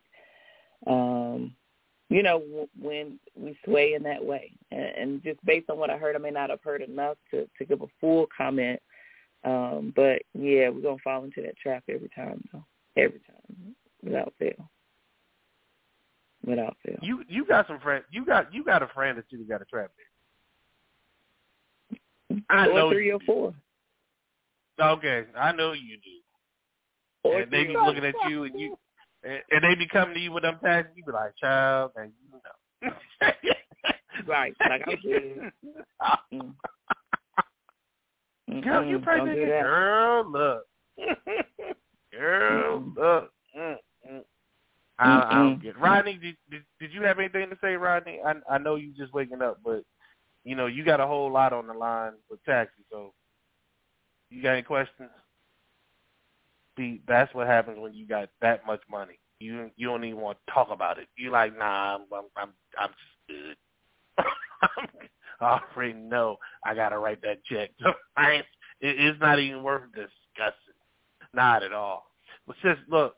when we sway in that way. And just based on what I heard, I may not have heard enough to give a full comment. But, yeah, we're going to fall into that trap every time, though. Every time, without fail. Without fail. You got some friends. You got a friend that you got a trap in. I know 3 or 4. Okay, I know you do. And they be looking at you, and they be coming to you with them taxes. You be like, child, and you know. Right, like I'm good. Girl, you pregnant? Girl, look. Girl, look. I don't get it. Rodney, did you have anything to say, Rodney? I know you just waking up, but, you got a whole lot on the line with taxes, so you got any questions? See, that's what happens when you got that much money. You don't even want to talk about it. You're like, nah, I'm just good. I already know I gotta write that check. It's not even worth discussing. Not at all. But sis, look,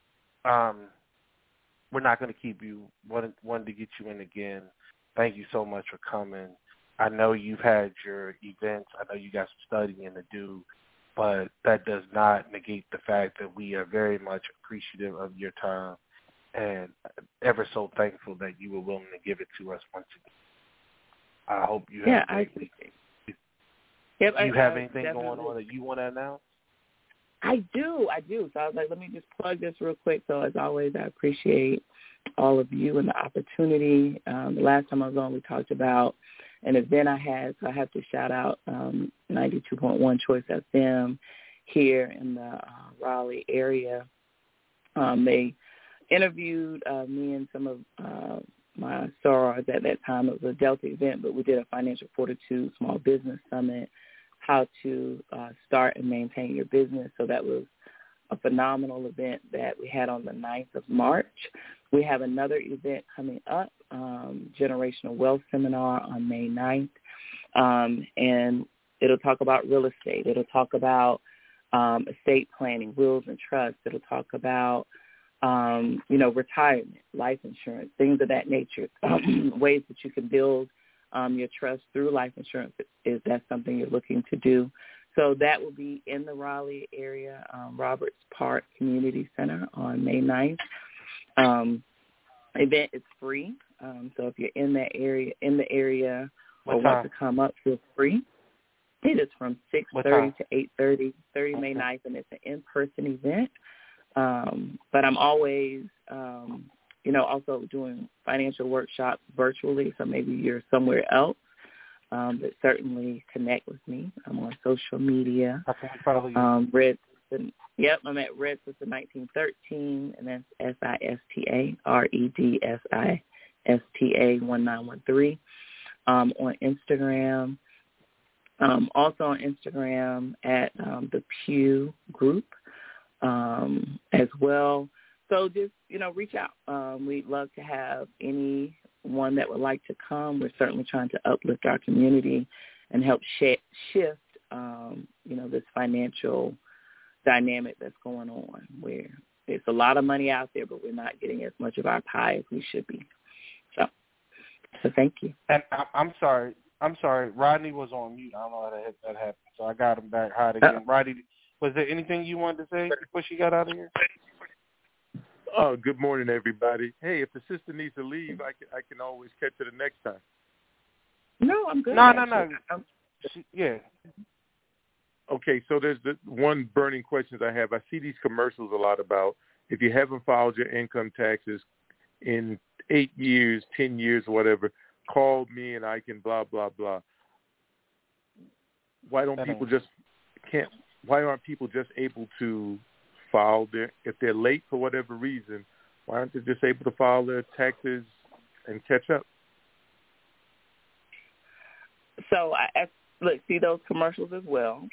we're not going to keep you. Wanted to get you in again. Thank you so much for coming. I know you've had your events. I know you got some studying to do, but that does not negate the fact that we are very much appreciative of your time and ever so thankful that you were willing to give it to us once again. I hope you have a great week. Yep, Do you have anything going on that you want to announce? I do. So I was like, let me just plug this real quick. So as always, I appreciate all of you and the opportunity. The last time I was on, we talked about an event I had. So I have to shout out 92.1 Choice FM here in the Raleigh area. They interviewed me and some of my sorors at that time. It was a Delta event, but we did a Financial Fortitude Small Business Summit, how to start and maintain your business. So that was a phenomenal event that we had on the 9th of March. We have another event coming up, Generational Wealth Seminar on May 9th, and it'll talk about real estate. It'll talk about estate planning, wills and trusts. It'll talk about, retirement, life insurance, things of that nature, ways that you can build your trust through life insurance if that's something you're looking to do. So that will be in the Raleigh area, Roberts Park Community Center on May 9th. Event is free, so if you're in the area or want to come up, feel free. It is from 6:30 to 8:30, May 9th, and it's an in-person event. But I'm always, also doing financial workshops virtually, so maybe you're somewhere else. But certainly connect with me. I'm on social media. How can we follow you? Red System. Yep, I'm at Red System 1913, and that's SISTA, REDSISTA 1913. On Instagram. Also on Instagram at the Pew Group as well. So just, reach out. We'd love to have anyone that would like to come. We're certainly trying to uplift our community and help shift, this financial dynamic that's going on where there's a lot of money out there, but we're not getting as much of our pie as we should be. So thank you. And I'm sorry. Rodney was on mute. I don't know how that happened, so I got him back hot again. Rodney, was there anything you wanted to say before she got out of here? Oh, good morning, everybody. Hey, if the sister needs to leave, I can always catch her the next time. No, I'm good. No. Yeah. Okay, so there's the one burning question I have. I see these commercials a lot about if you haven't filed your income taxes in 8 years, 10 years, whatever, call me and I can blah, blah, blah. Why aren't people just able to file if they're late for whatever reason, why aren't they just able to file their taxes and catch up? So I see those commercials as well.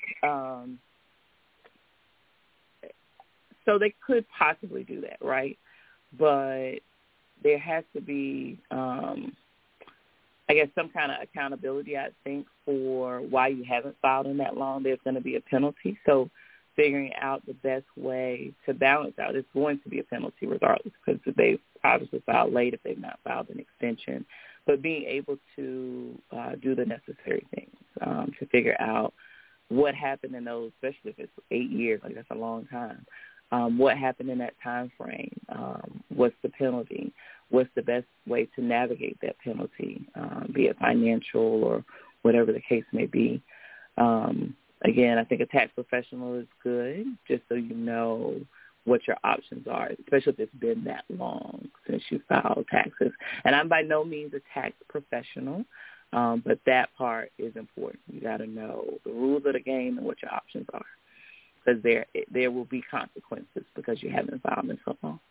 So they could possibly do that, right? But there has to be, some kind of accountability, I think, for why you haven't filed in that long. There's going to be a penalty. So figuring out the best way to balance out, it's going to be a penalty regardless because they've obviously filed late if they've not filed an extension. But being able to do the necessary things to figure out what happened in those, especially if it's 8 years, like that's a long time. What happened in that time frame? What's the penalty? What's the best way to navigate that penalty, be it financial or whatever the case may be? Again, I think a tax professional is good just so you know what your options are, especially if it's been that long since you filed taxes. And I'm by no means a tax professional, but that part is important. You got to know the rules of the game and what your options are because there will be consequences because you haven't filed in so long.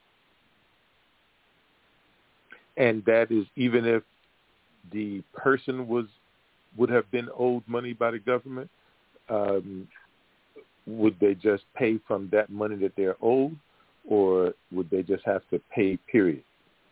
And that is even if the person would have been owed money by the government, would they just pay from that money that they're owed, or would they just have to pay, period?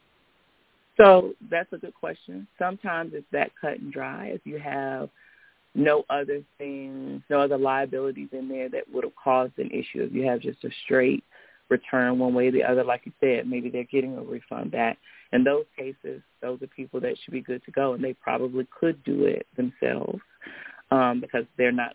So that's a good question. Sometimes it's that cut and dry. If you have no other things, no other liabilities in there that would have caused an issue, if you have just a straight return one way or the other, like you said, maybe they're getting a refund back. In those cases, those are people that should be good to go, and they probably could do it themselves because they're not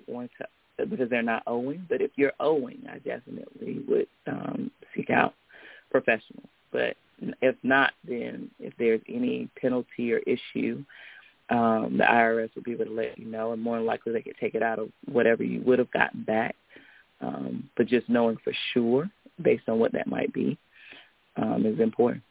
owing. But if you're owing, I definitely would seek out professionals. But if not, then if there's any penalty or issue, the IRS will be able to let you know, and more than likely they could take it out of whatever you would have gotten back. But just knowing for sure, based on what that might be, is important.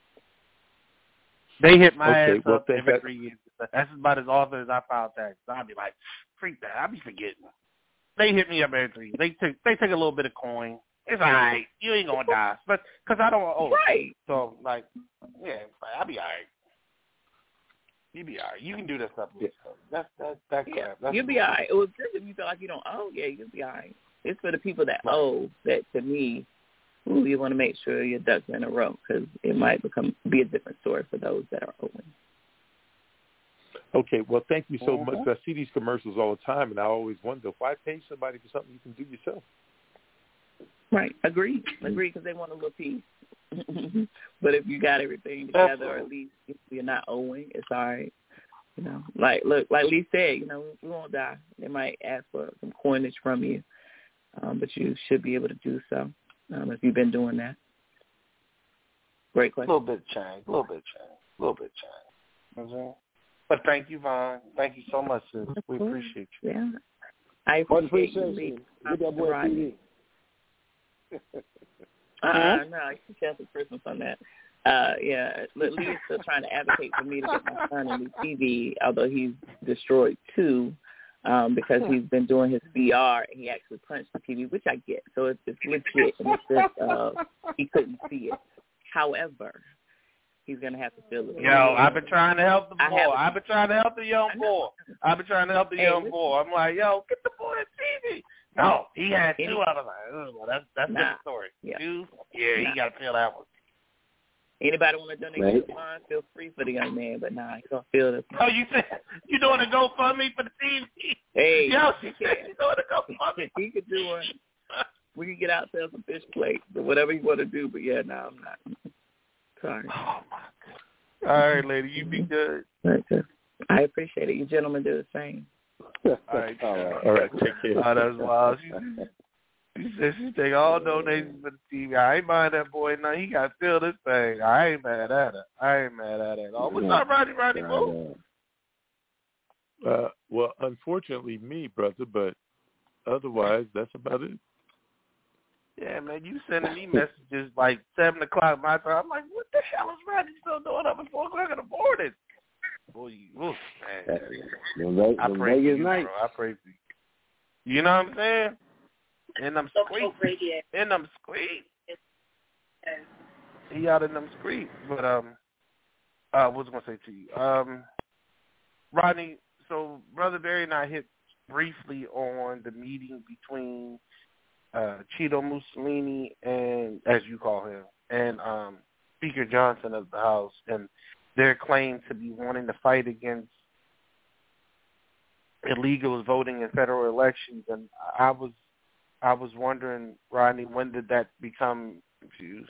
They hit my ass up every 3 years. That's about as often as I file taxes. I'll be like, freak that. I'll be forgetting. They hit me up every 3 years. They take a little bit of coin. It's all right. You ain't going to die. But because I don't owe. Right. So, I'll be all right. You be all right. You can do that stuff with yourself. That's crap. You'll be all right. It was good if you feel like you don't owe. Yeah, you'll be all right. It's for the people that owe that, to me, you want to make sure your ducks are in a row because it might be a different story for those that are owing. Okay, well, thank you so much. I see these commercials all the time, and I always wonder, why pay somebody for something you can do yourself? Right, agreed, because they want a little piece. But if you got everything together, or at least if you're not owing, it's all right. Like Lee said, we won't die. They might ask for some coinage from you, but you should be able to do so if you've been doing that. Great question. A little bit of change. Okay. But thank you, Vaughn. Thank you so much, sis. We appreciate you. Yeah. I appreciate you. Get that boy TV. No, you should share some Christmas on that. Lee's still trying to advocate for me to get my son a new TV, although he's destroyed two because he's been doing his VR and he actually punched the TV, which I get. So it's legit, and it's just he couldn't see it. However, he's going to have to feel it. I've been trying to help the boy. I've been trying to help the young boy. I'm like, get the boy a TV. No, he had two. I was like, that's a different story. Yeah. Two? Yeah, you got to feel that one. Anybody want to donate to the fund, feel free for the young man, but nah, he's going to feel this. Oh, you said you doing a GoFundMe for the team? Hey, yo, she said you doing a GoFundMe. He could do one. We can get out there some fish plates or whatever you want to do, but yeah, no, I'm not. Sorry. Oh, my God. All right, lady, you be good. I appreciate it. You gentlemen do the same. All right, take care. Oh, that's wild. She said she take all donations for the TV. I ain't mind that boy. No, he got to feel this thing. I ain't mad at her. I ain't mad at her at all. What's up, Rodney Boo? Well, unfortunately, me, brother, but otherwise, that's about it. Yeah, man, you sending me messages like 7 o'clock my time. I'm like, what the hell is Rodney still doing up at 4 o'clock in the morning? Boy, man. I pray for you, bro. I pray for you. You know what I'm saying? In them streets. In them streets. He out in them streets. But, what was I going to say to you? Rodney, so Brother Barry and I hit briefly on the meeting between Cheeto Mussolini and, as you call him, and Speaker Johnson of the House, and their claim to be wanting to fight against illegal voting in federal elections. And I was wondering, Rodney, when did that become confused?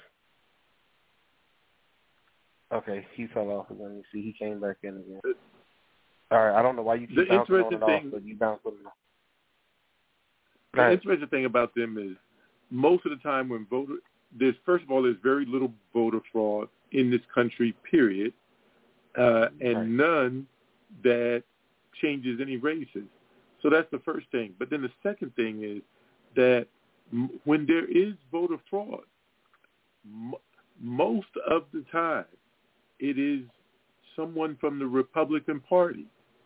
Okay, he fell off again. You see, he came back in again. All right, I don't know why you keep bouncing on and off, but you bounce on and off. The interesting thing about them is most of the time when there's very little voter fraud in this country, period, and none that changes any races. So that's the first thing. But then the second thing is that when there is voter fraud, most of the time it is someone from the Republican Party.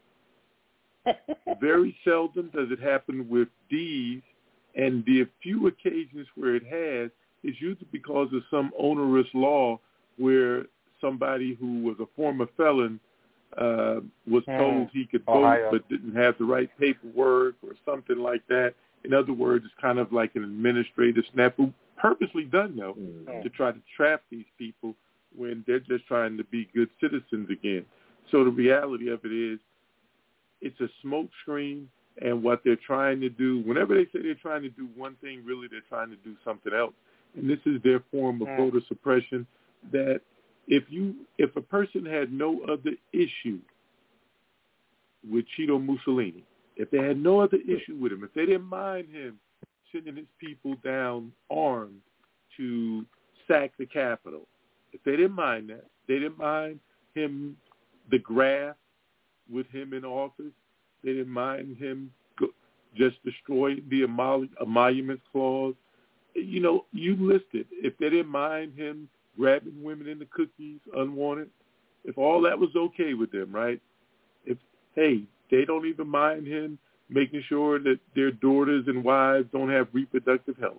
Very seldom does it happen with these, and the few occasions where it has is usually because of some onerous law where somebody who was a former felon was told he could vote but didn't have the right paperwork or something like that. In other words, it's kind of like an administrative snafu, purposely done, though, to try to trap these people when they're just trying to be good citizens again. So the reality of it is, it's a smoke screen, and what they're trying to do, whenever they say they're trying to do one thing, really they're trying to do something else. And this is their form of voter suppression, that if a person had no other issue with Cheeto Mussolini, if they had no other issue with him, if they didn't mind him sending his people down armed to sack the Capitol, if they didn't mind that, they didn't mind him, the graft, with him in office, they didn't mind him just destroying the emoluments clause. You know, you listed. If they didn't mind him grabbing women in the cookies unwanted, if all that was okay with them, right? They don't even mind him making sure that their daughters and wives don't have reproductive health.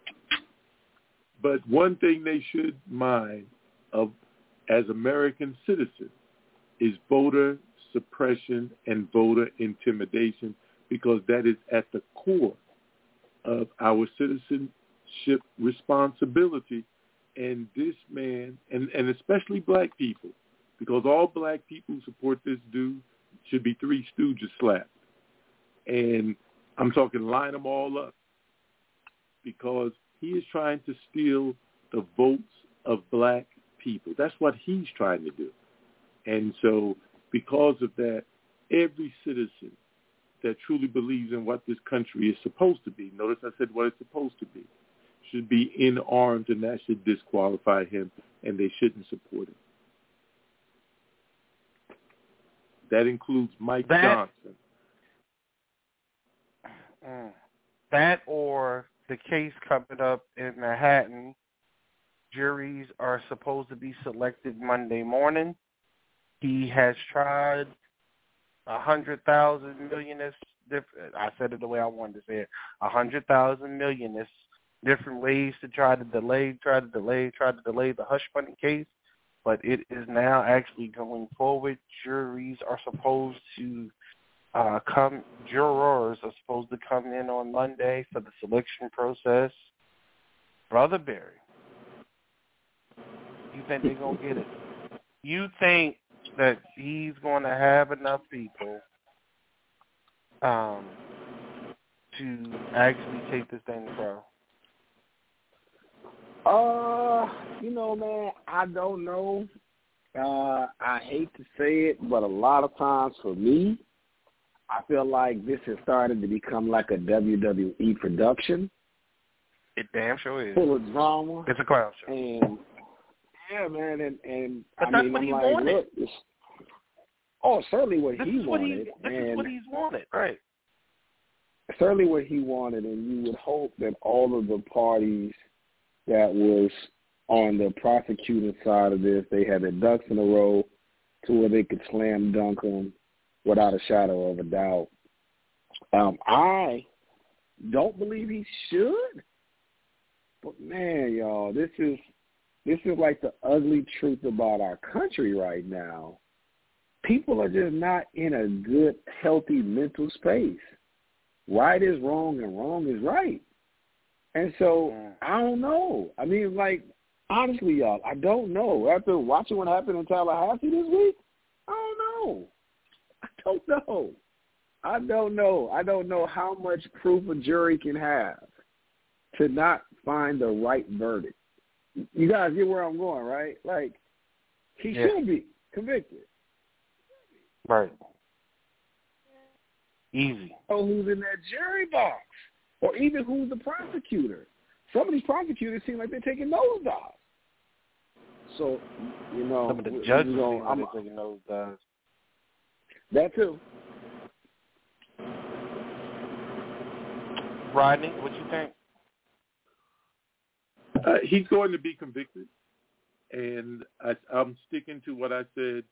But one thing they should mind of as American citizens is voter suppression and voter intimidation, because that is at the core of our citizenship responsibility. And this man, and especially black people, because all black people who support this dude should be Three Stooges slapped. And I'm talking line them all up, because he is trying to steal the votes of black people. That's what he's trying to do. And so because of that, every citizen that truly believes in what this country is supposed to be, notice I said what it's supposed to be, should be in arms, and that should disqualify him, and they shouldn't support him. That includes Mike Johnson. That or the case coming up in Manhattan, juries are supposed to be selected Monday morning. He has tried 100,000 millionists. I said it the way I wanted to say it. 100,000 millionists, different ways to try to delay the hush money case. But it is now actually going forward. Juries are supposed to jurors are supposed to come in on Monday for the selection process. Brother Barry, you think they're going to get it? You think that he's going to have enough people to actually take this thing pro? Man, I don't know. I hate to say it, but a lot of times for me, I feel like this has started to become like a WWE production. It damn sure is. Full of drama. It's a clown show. And yeah, man, and but I that's mean, what I'm he like, wanted. Look, certainly what he wanted. This is what he's wanted, right? Certainly what he wanted, and you would hope that all of the parties that was on the prosecuting side of this, they had their ducks in a row to where they could slam dunk him without a shadow of a doubt. I don't believe he should, but man, y'all, this is like the ugly truth about our country right now. People are just not in a good, healthy mental space. Right is wrong and wrong is right. And so, I don't know. I mean, like, honestly, y'all, I don't know. After watching what happened in Tallahassee this week, I don't know. I don't know how much proof a jury can have to not find the right verdict. You guys get where I'm going, right? Like, he should be convicted. Right. Easy. Know who's in that jury box, or even who's the prosecutor. Some of these prosecutors seem like they're taking nosedives. So, some of the judges seem like they're taking nosedives. That too. Rodney, what you think? He's going to be convicted, and I'm sticking to what I said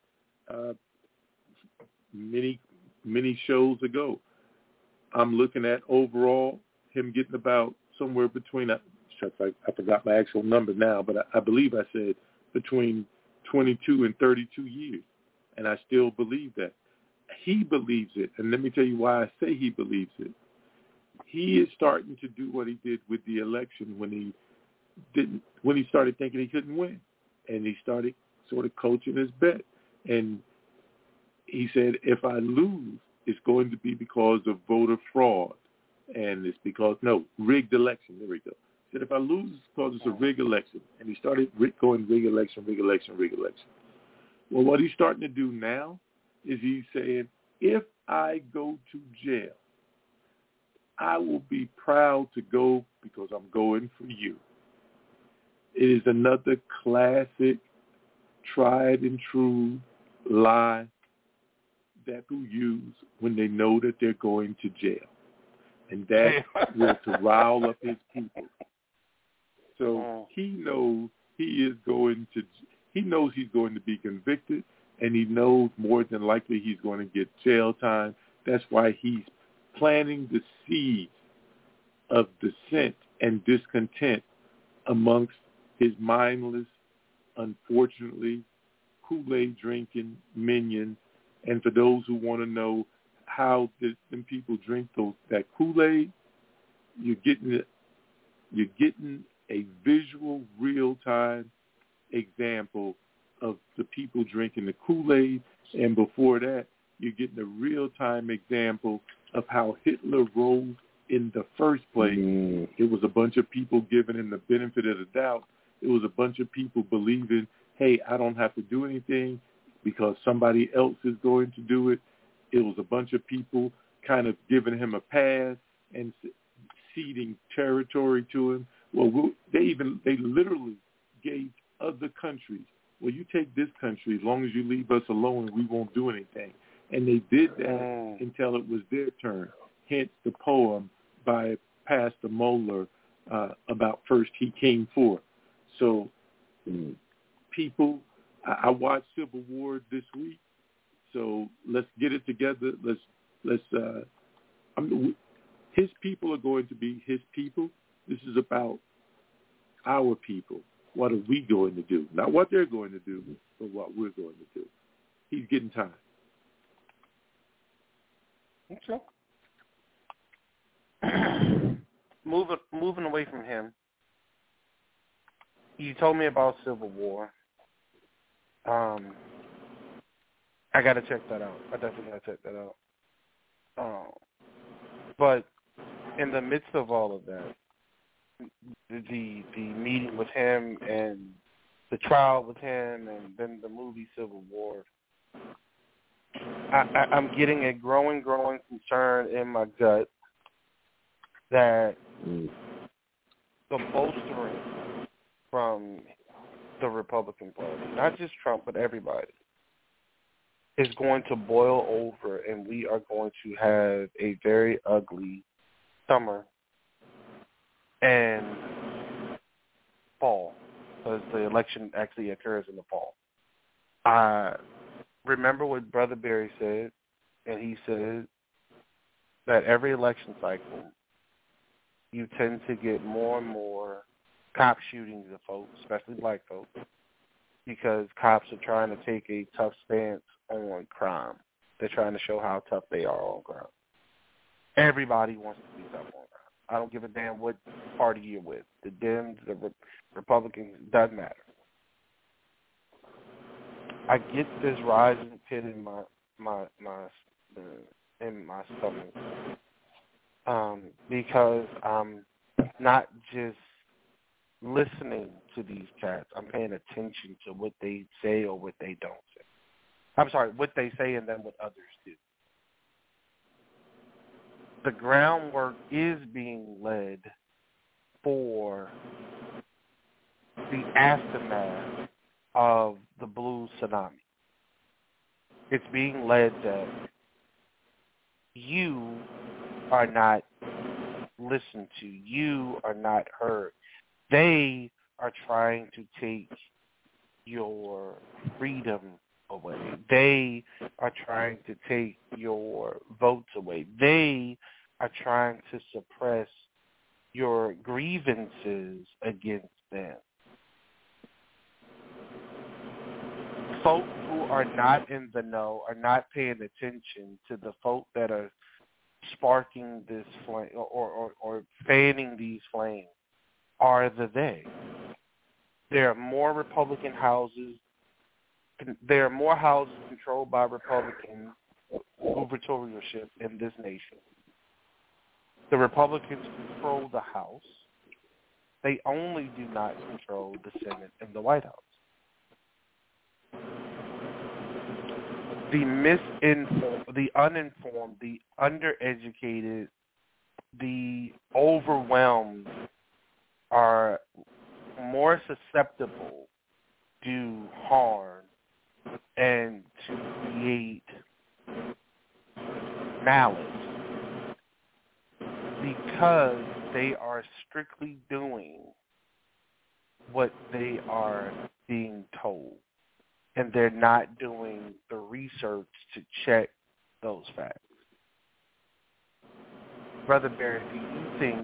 many shows ago. I'm looking at overall him getting about somewhere between, I forgot my actual number now, but I believe I said between 22 and 32 years, and I still believe that. He believes it, and let me tell you why I say he believes it. He is starting to do what he did with the election when he started thinking he couldn't win, and he started sort of coaching his bet. And he said, if I lose, it's going to be because of voter fraud, and it's because, rigged election. There we go. He said, if I lose, it's because it's a rigged election. And he started going rigged election. Well, what he's starting to do now is he's saying, if I go to jail, I will be proud to go because I'm going for you. It is another classic, tried and true lie that people use when they know that they're going to jail. And that will to rile up his people. So he knows he's going to be convicted, and he knows more than likely he's going to get jail time. That's why he's planting the seeds of dissent and discontent amongst his mindless, unfortunately, Kool-Aid drinking minions. And for those who want to know how them people drink that Kool-Aid, you're getting a visual, real-time example of the people drinking the Kool-Aid, and before that, you're getting a real-time example of how Hitler rose in the first place. It was a bunch of people giving him the benefit of the doubt. It was a bunch of people believing, hey, I don't have to do anything because somebody else is going to do it. It was a bunch of people kind of giving him a pass and ceding territory to him. Well, they literally gave other countries, well, you take this country, as long as you leave us alone, we won't do anything. And they did that until it was their turn. Hence the poem by Pastor Moeller about first he came forth. So people, I watched Civil War this week, so let's get it together. His people are going to be his people. This is about our people. What are we going to do? Not what they're going to do, but what we're going to do. He's getting time. Okay. Moving away from him, you told me about Civil War. I got to check that out. I definitely got to check that out. But in the midst of all of that, the meeting with him and the trial with him and then the movie Civil War, I'm getting a growing concern in my gut that the bolstering from the Republican Party, not just Trump, but everybody, is going to boil over, and we are going to have a very ugly summer and fall, because the election actually occurs in the fall. I remember what Brother Barry said, and he said that every election cycle, you tend to get more and more cop shootings of folks, especially black folks, because cops are trying to take a tough stance on crime. They're trying to show how tough they are on crime. Everybody wants to be tough on crime. I don't give a damn what party you're with. The Dems, the Republicans, doesn't matter. I get this rising pit in my stomach because I'm not just listening to these cats. I'm paying attention to what they say or what they don't say. I'm sorry, what they say and then what others do. The groundwork is being led for the aftermath of the blue tsunami. It's being led that you are not listened to. You are not heard. They are trying to take your freedom away. They are trying to take your votes away. They are trying to suppress your grievances against them. Folk who are not in the know, are not paying attention to the folk that are sparking this flame or fanning these flames are the they. There are more Republican houses. There are more houses controlled by Republican gubernatorialship in this nation. The Republicans control the House. They only do not control the Senate and the White House. The misinformed, the uninformed, the undereducated, the overwhelmed are more susceptible to harm and to create malice because they are strictly doing what they are being told, and they're not doing the research to check those facts. Brother Barry, do you think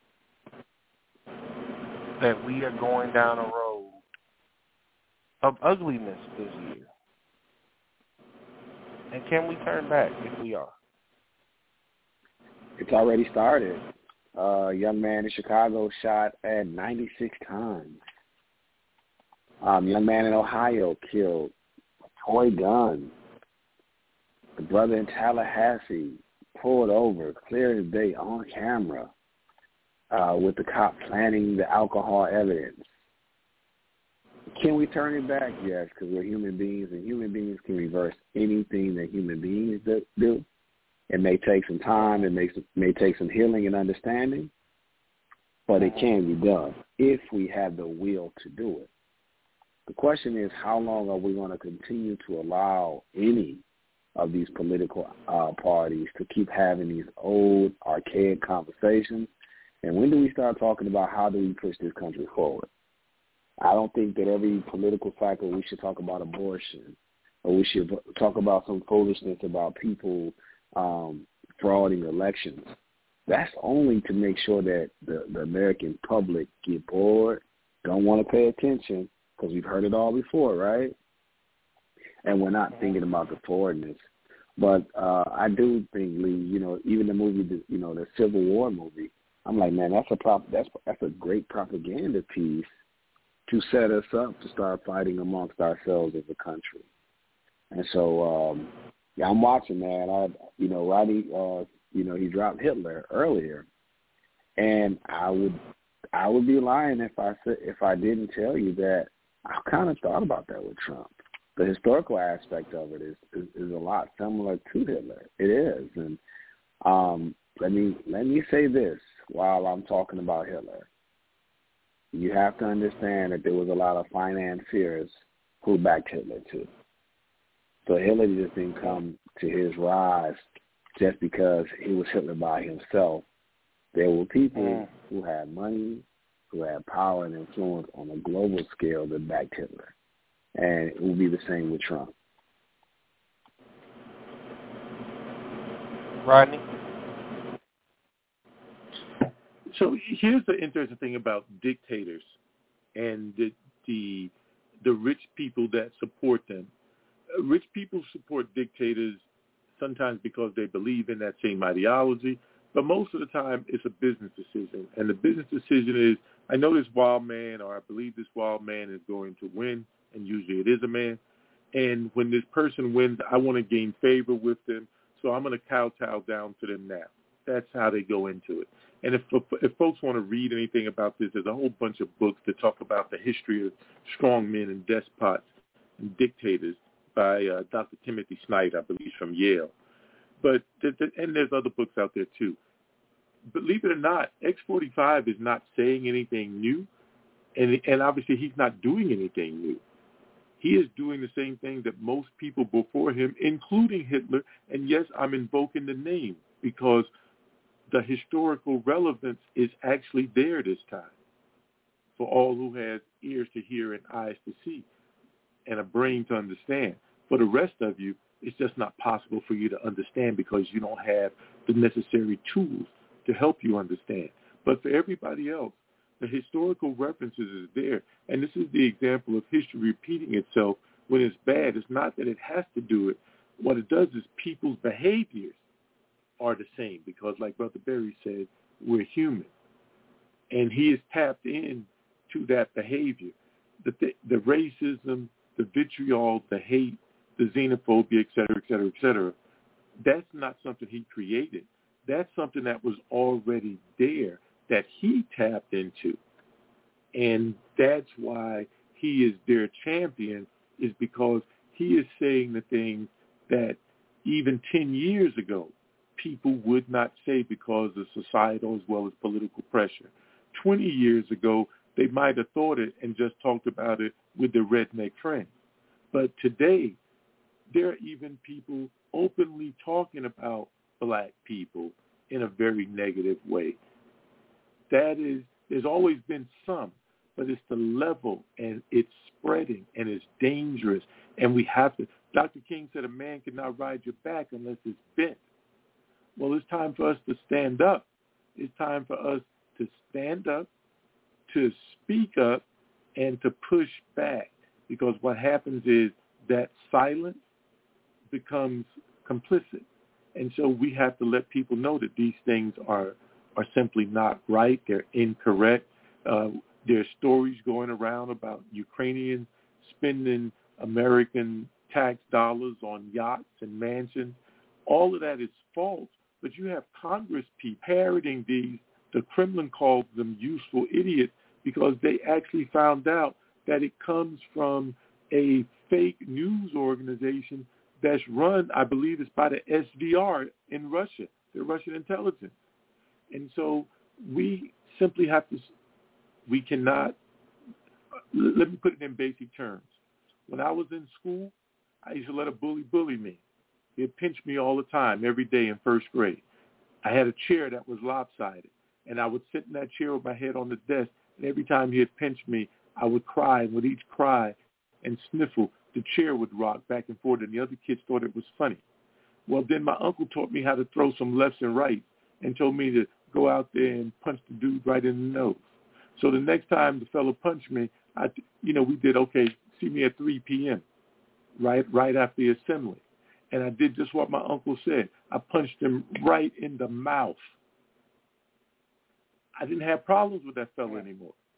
that we are going down a road of ugliness this year? And can we turn back if we are? It's already started. A young man in Chicago shot at 96 times. Young man in Ohio killed with toy gun. The brother in Tallahassee pulled over, clear as day on camera, with the cop planting the alcohol evidence. Can we turn it back? Yes, because we're human beings, and human beings can reverse anything that human beings do. It may take some time. It may take some healing and understanding, but it can be done if we have the will to do it. The question is, how long are we going to continue to allow any of these political parties to keep having these old, archaic conversations? And when do we start talking about how do we push this country forward? I don't think that every political cycle we should talk about abortion, or we should talk about some foolishness about people frauding elections. That's only to make sure that the American public get bored, don't want to pay attention, because we've heard it all before, right? And we're not thinking about the forwardness. But I do think, Lee, even the movie, the Civil War movie, I'm like, man, that's a great propaganda piece to set us up to start fighting amongst ourselves as a country. And so, I'm watching, man. Rodney, he dropped Hitler earlier, and I would be lying if I didn't tell you that I kind of thought about that with Trump. The historical aspect of it is a lot similar to Hitler. It is, and let me say this while I'm talking about Hitler. You have to understand that there was a lot of financiers who backed Hitler too. So Hitler just didn't come to his rise just because he was Hitler by himself. There were people who had money, who had power and influence on a global scale that backed Hitler. And it will be the same with Trump. Rodney? So here's the interesting thing about dictators and the rich people that support them. Rich people support dictators sometimes because they believe in that same ideology, but most of the time it's a business decision. And the business decision is, I know this wild man, or I believe this wild man is going to win, and usually it is a man. And when this person wins, I want to gain favor with them, so I'm going to kowtow down to them now. That's how they go into it. And if folks want to read anything about this, there's a whole bunch of books that talk about the history of strong men and despots and dictators by Dr. Timothy Snyder, I believe, from Yale. But and there's other books out there too. Believe it or not, X45 is not saying anything new, and obviously he's not doing anything new. He is doing the same thing that most people before him, including Hitler, and yes, I'm invoking the name because the historical relevance is actually there this time for all who has ears to hear and eyes to see and a brain to understand. For the rest of you, it's just not possible for you to understand because you don't have the necessary tools to help you understand. But for everybody else, the historical references is there. And this is the example of history repeating itself when it's bad. It's not that it has to do it. What it does is people's behaviors are the same because, like Brother Berry said, we're human. And he is tapped in to that behavior. The racism, the vitriol, the hate, the xenophobia, et cetera, et cetera, et cetera, that's not something he created. That's something that was already there that he tapped into. And that's why he is their champion, is because he is saying the things that even 10 years ago people would not say because of societal as well as political pressure. 20 years ago, they might have thought it and just talked about it with their redneck friends. But today, there are even people openly talking about black people in a very negative way. There's always been some, but it's the level, and it's spreading, and it's dangerous, and we have to. Dr. King said a man cannot ride your back unless it's bent. Well, it's time for us to stand up. It's time for us to stand up, to speak up, and to push back, because what happens is that silence becomes complicit. And so we have to let people know that these things are simply not right. They're incorrect. There's stories going around about Ukrainians spending American tax dollars on yachts and mansions. All of that is false. But you have Congress people parroting these. The Kremlin calls them useful idiots because they actually found out that it comes from a fake news organization that's run, I believe it's by the SVR in Russia, the Russian intelligence. And so we simply have to, we cannot, let me put it in basic terms. When I was in school, I used to let a bully me. He'd pinch me all the time, every day in first grade. I had a chair that was lopsided, and I would sit in that chair with my head on the desk, and every time he'd pinch me, I would cry, and with each cry and sniffle, the chair would rock back and forth, and the other kids thought it was funny. Well, then my uncle taught me how to throw some lefts and rights and told me to go out there and punch the dude right in the nose. So the next time the fellow punched me, we did, okay, see me at 3 p.m., right after the assembly. And I did just what my uncle said. I punched him right in the mouth. I didn't have problems with that fellow anymore.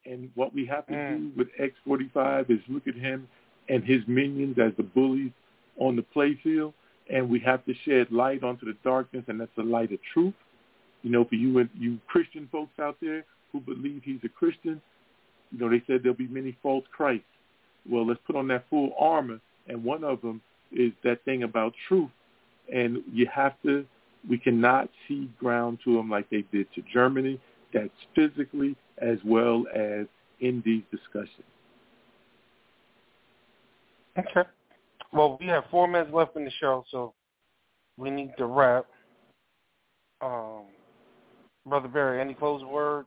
And what we have to do with X45 is look at him and his minions as the bullies on the play field, and we have to shed light onto the darkness, and that's the light of truth. You know, for you and you Christian folks out there who believe he's a Christian, you know, they said there'll be many false Christs. Well, let's put on that full armor, and one of them is that thing about truth. And we cannot cede ground to them like they did to Germany. That's physically as well as in these discussions. Okay. Well, we have 4 minutes left in the show, so we need to wrap. Brother Barry, any closing words?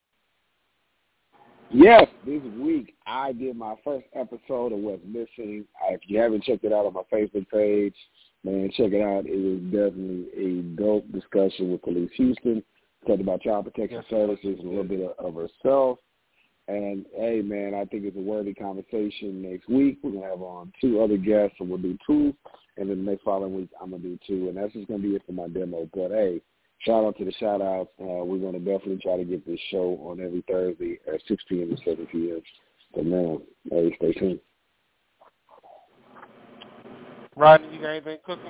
Yes, this week I did my first episode of What's Missing. If you haven't checked it out on my Facebook page, man, check it out. It was definitely a dope discussion with Police Houston. Talked about child protection services and a little bit of herself. And, hey, man, I think it's a worthy conversation next week. We're going to have on 2 other guests, and we'll do 2. And then the next following week, I'm going to do 2. And that's just going to be it for my demo. But, hey, shout out to the shout-outs. We're going to definitely try to get this show on every Thursday at 6 p.m. to 7 p.m. So, man, hey, stay tuned. Rodney, you got anything cooking?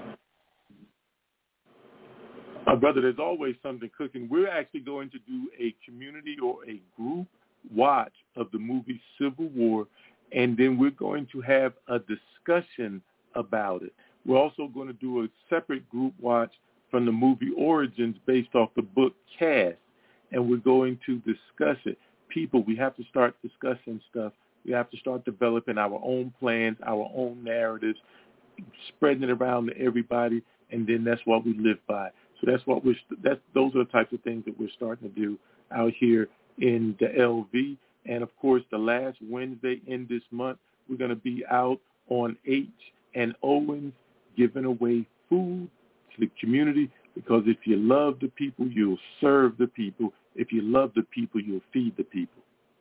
Brother, there's always something cooking. We're actually going to do a community or a group watch of the movie Civil War, and then we're going to have a discussion about it. We're also going to do a separate group watch from the movie Origins based off the book Cast, and we're going to discuss it. People, we have to start discussing stuff. We have to start developing our own plans, our own narratives, spreading it around to everybody, and then that's what we live by. So those are the types of things that we're starting to do out here in the LV. And, of course, the last Wednesday in this month, we're going to be out on H and Owens giving away food to the community, because if you love the people, you'll serve the people. If you love the people, you'll feed the people.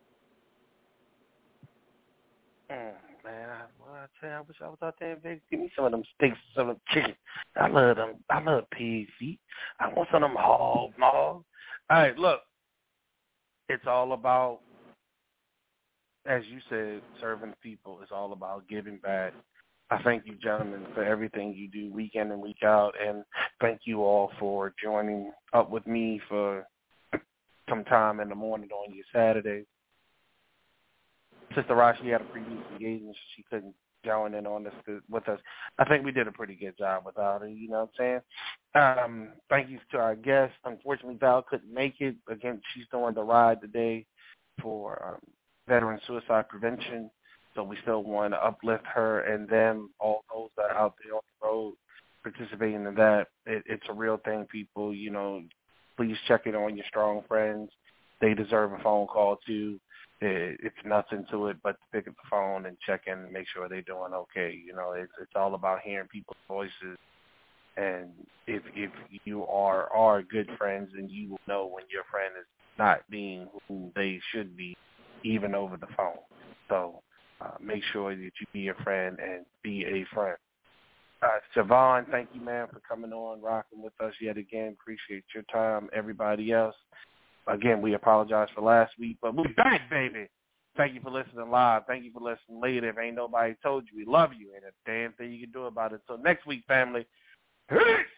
Man, I tell you, I wish I was out there in Vegas. Give me some of them steaks, some of them chicken. I love them. I love pig feet. I want some of them hog maws. All right, look, it's all about, as you said, serving people. It's all about giving back. I thank you, gentlemen, for everything you do week in and week out, and thank you all for joining up with me for some time in the morning on your Saturdays. Sister Rashi had a previous engagement, so she couldn't join in on this with us. I think we did a pretty good job without her, you know what I'm saying? Thank you to our guests. Unfortunately, Val couldn't make it. Again, she's doing the ride today for veteran suicide prevention, so we still want to uplift her and them, all those that are out there on the road participating in that. It's a real thing, people. You know, please check it on your strong friends. They deserve a phone call, too. It's nothing to it but to pick up the phone and check in and make sure they're doing okay. You know, it's all about hearing people's voices. And if you are good friends, then you will know when your friend is not being who they should be, even over the phone. So make sure that you be a friend and be a friend. Siobhan, thank you, man, for coming on, rocking with us yet again. Appreciate your time. Everybody else, again, we apologize for last week, but we're back, baby. Thank you for listening live. Thank you for listening later. If ain't nobody told you, we love you. Ain't a damn thing you can do about it. So next week, family, peace.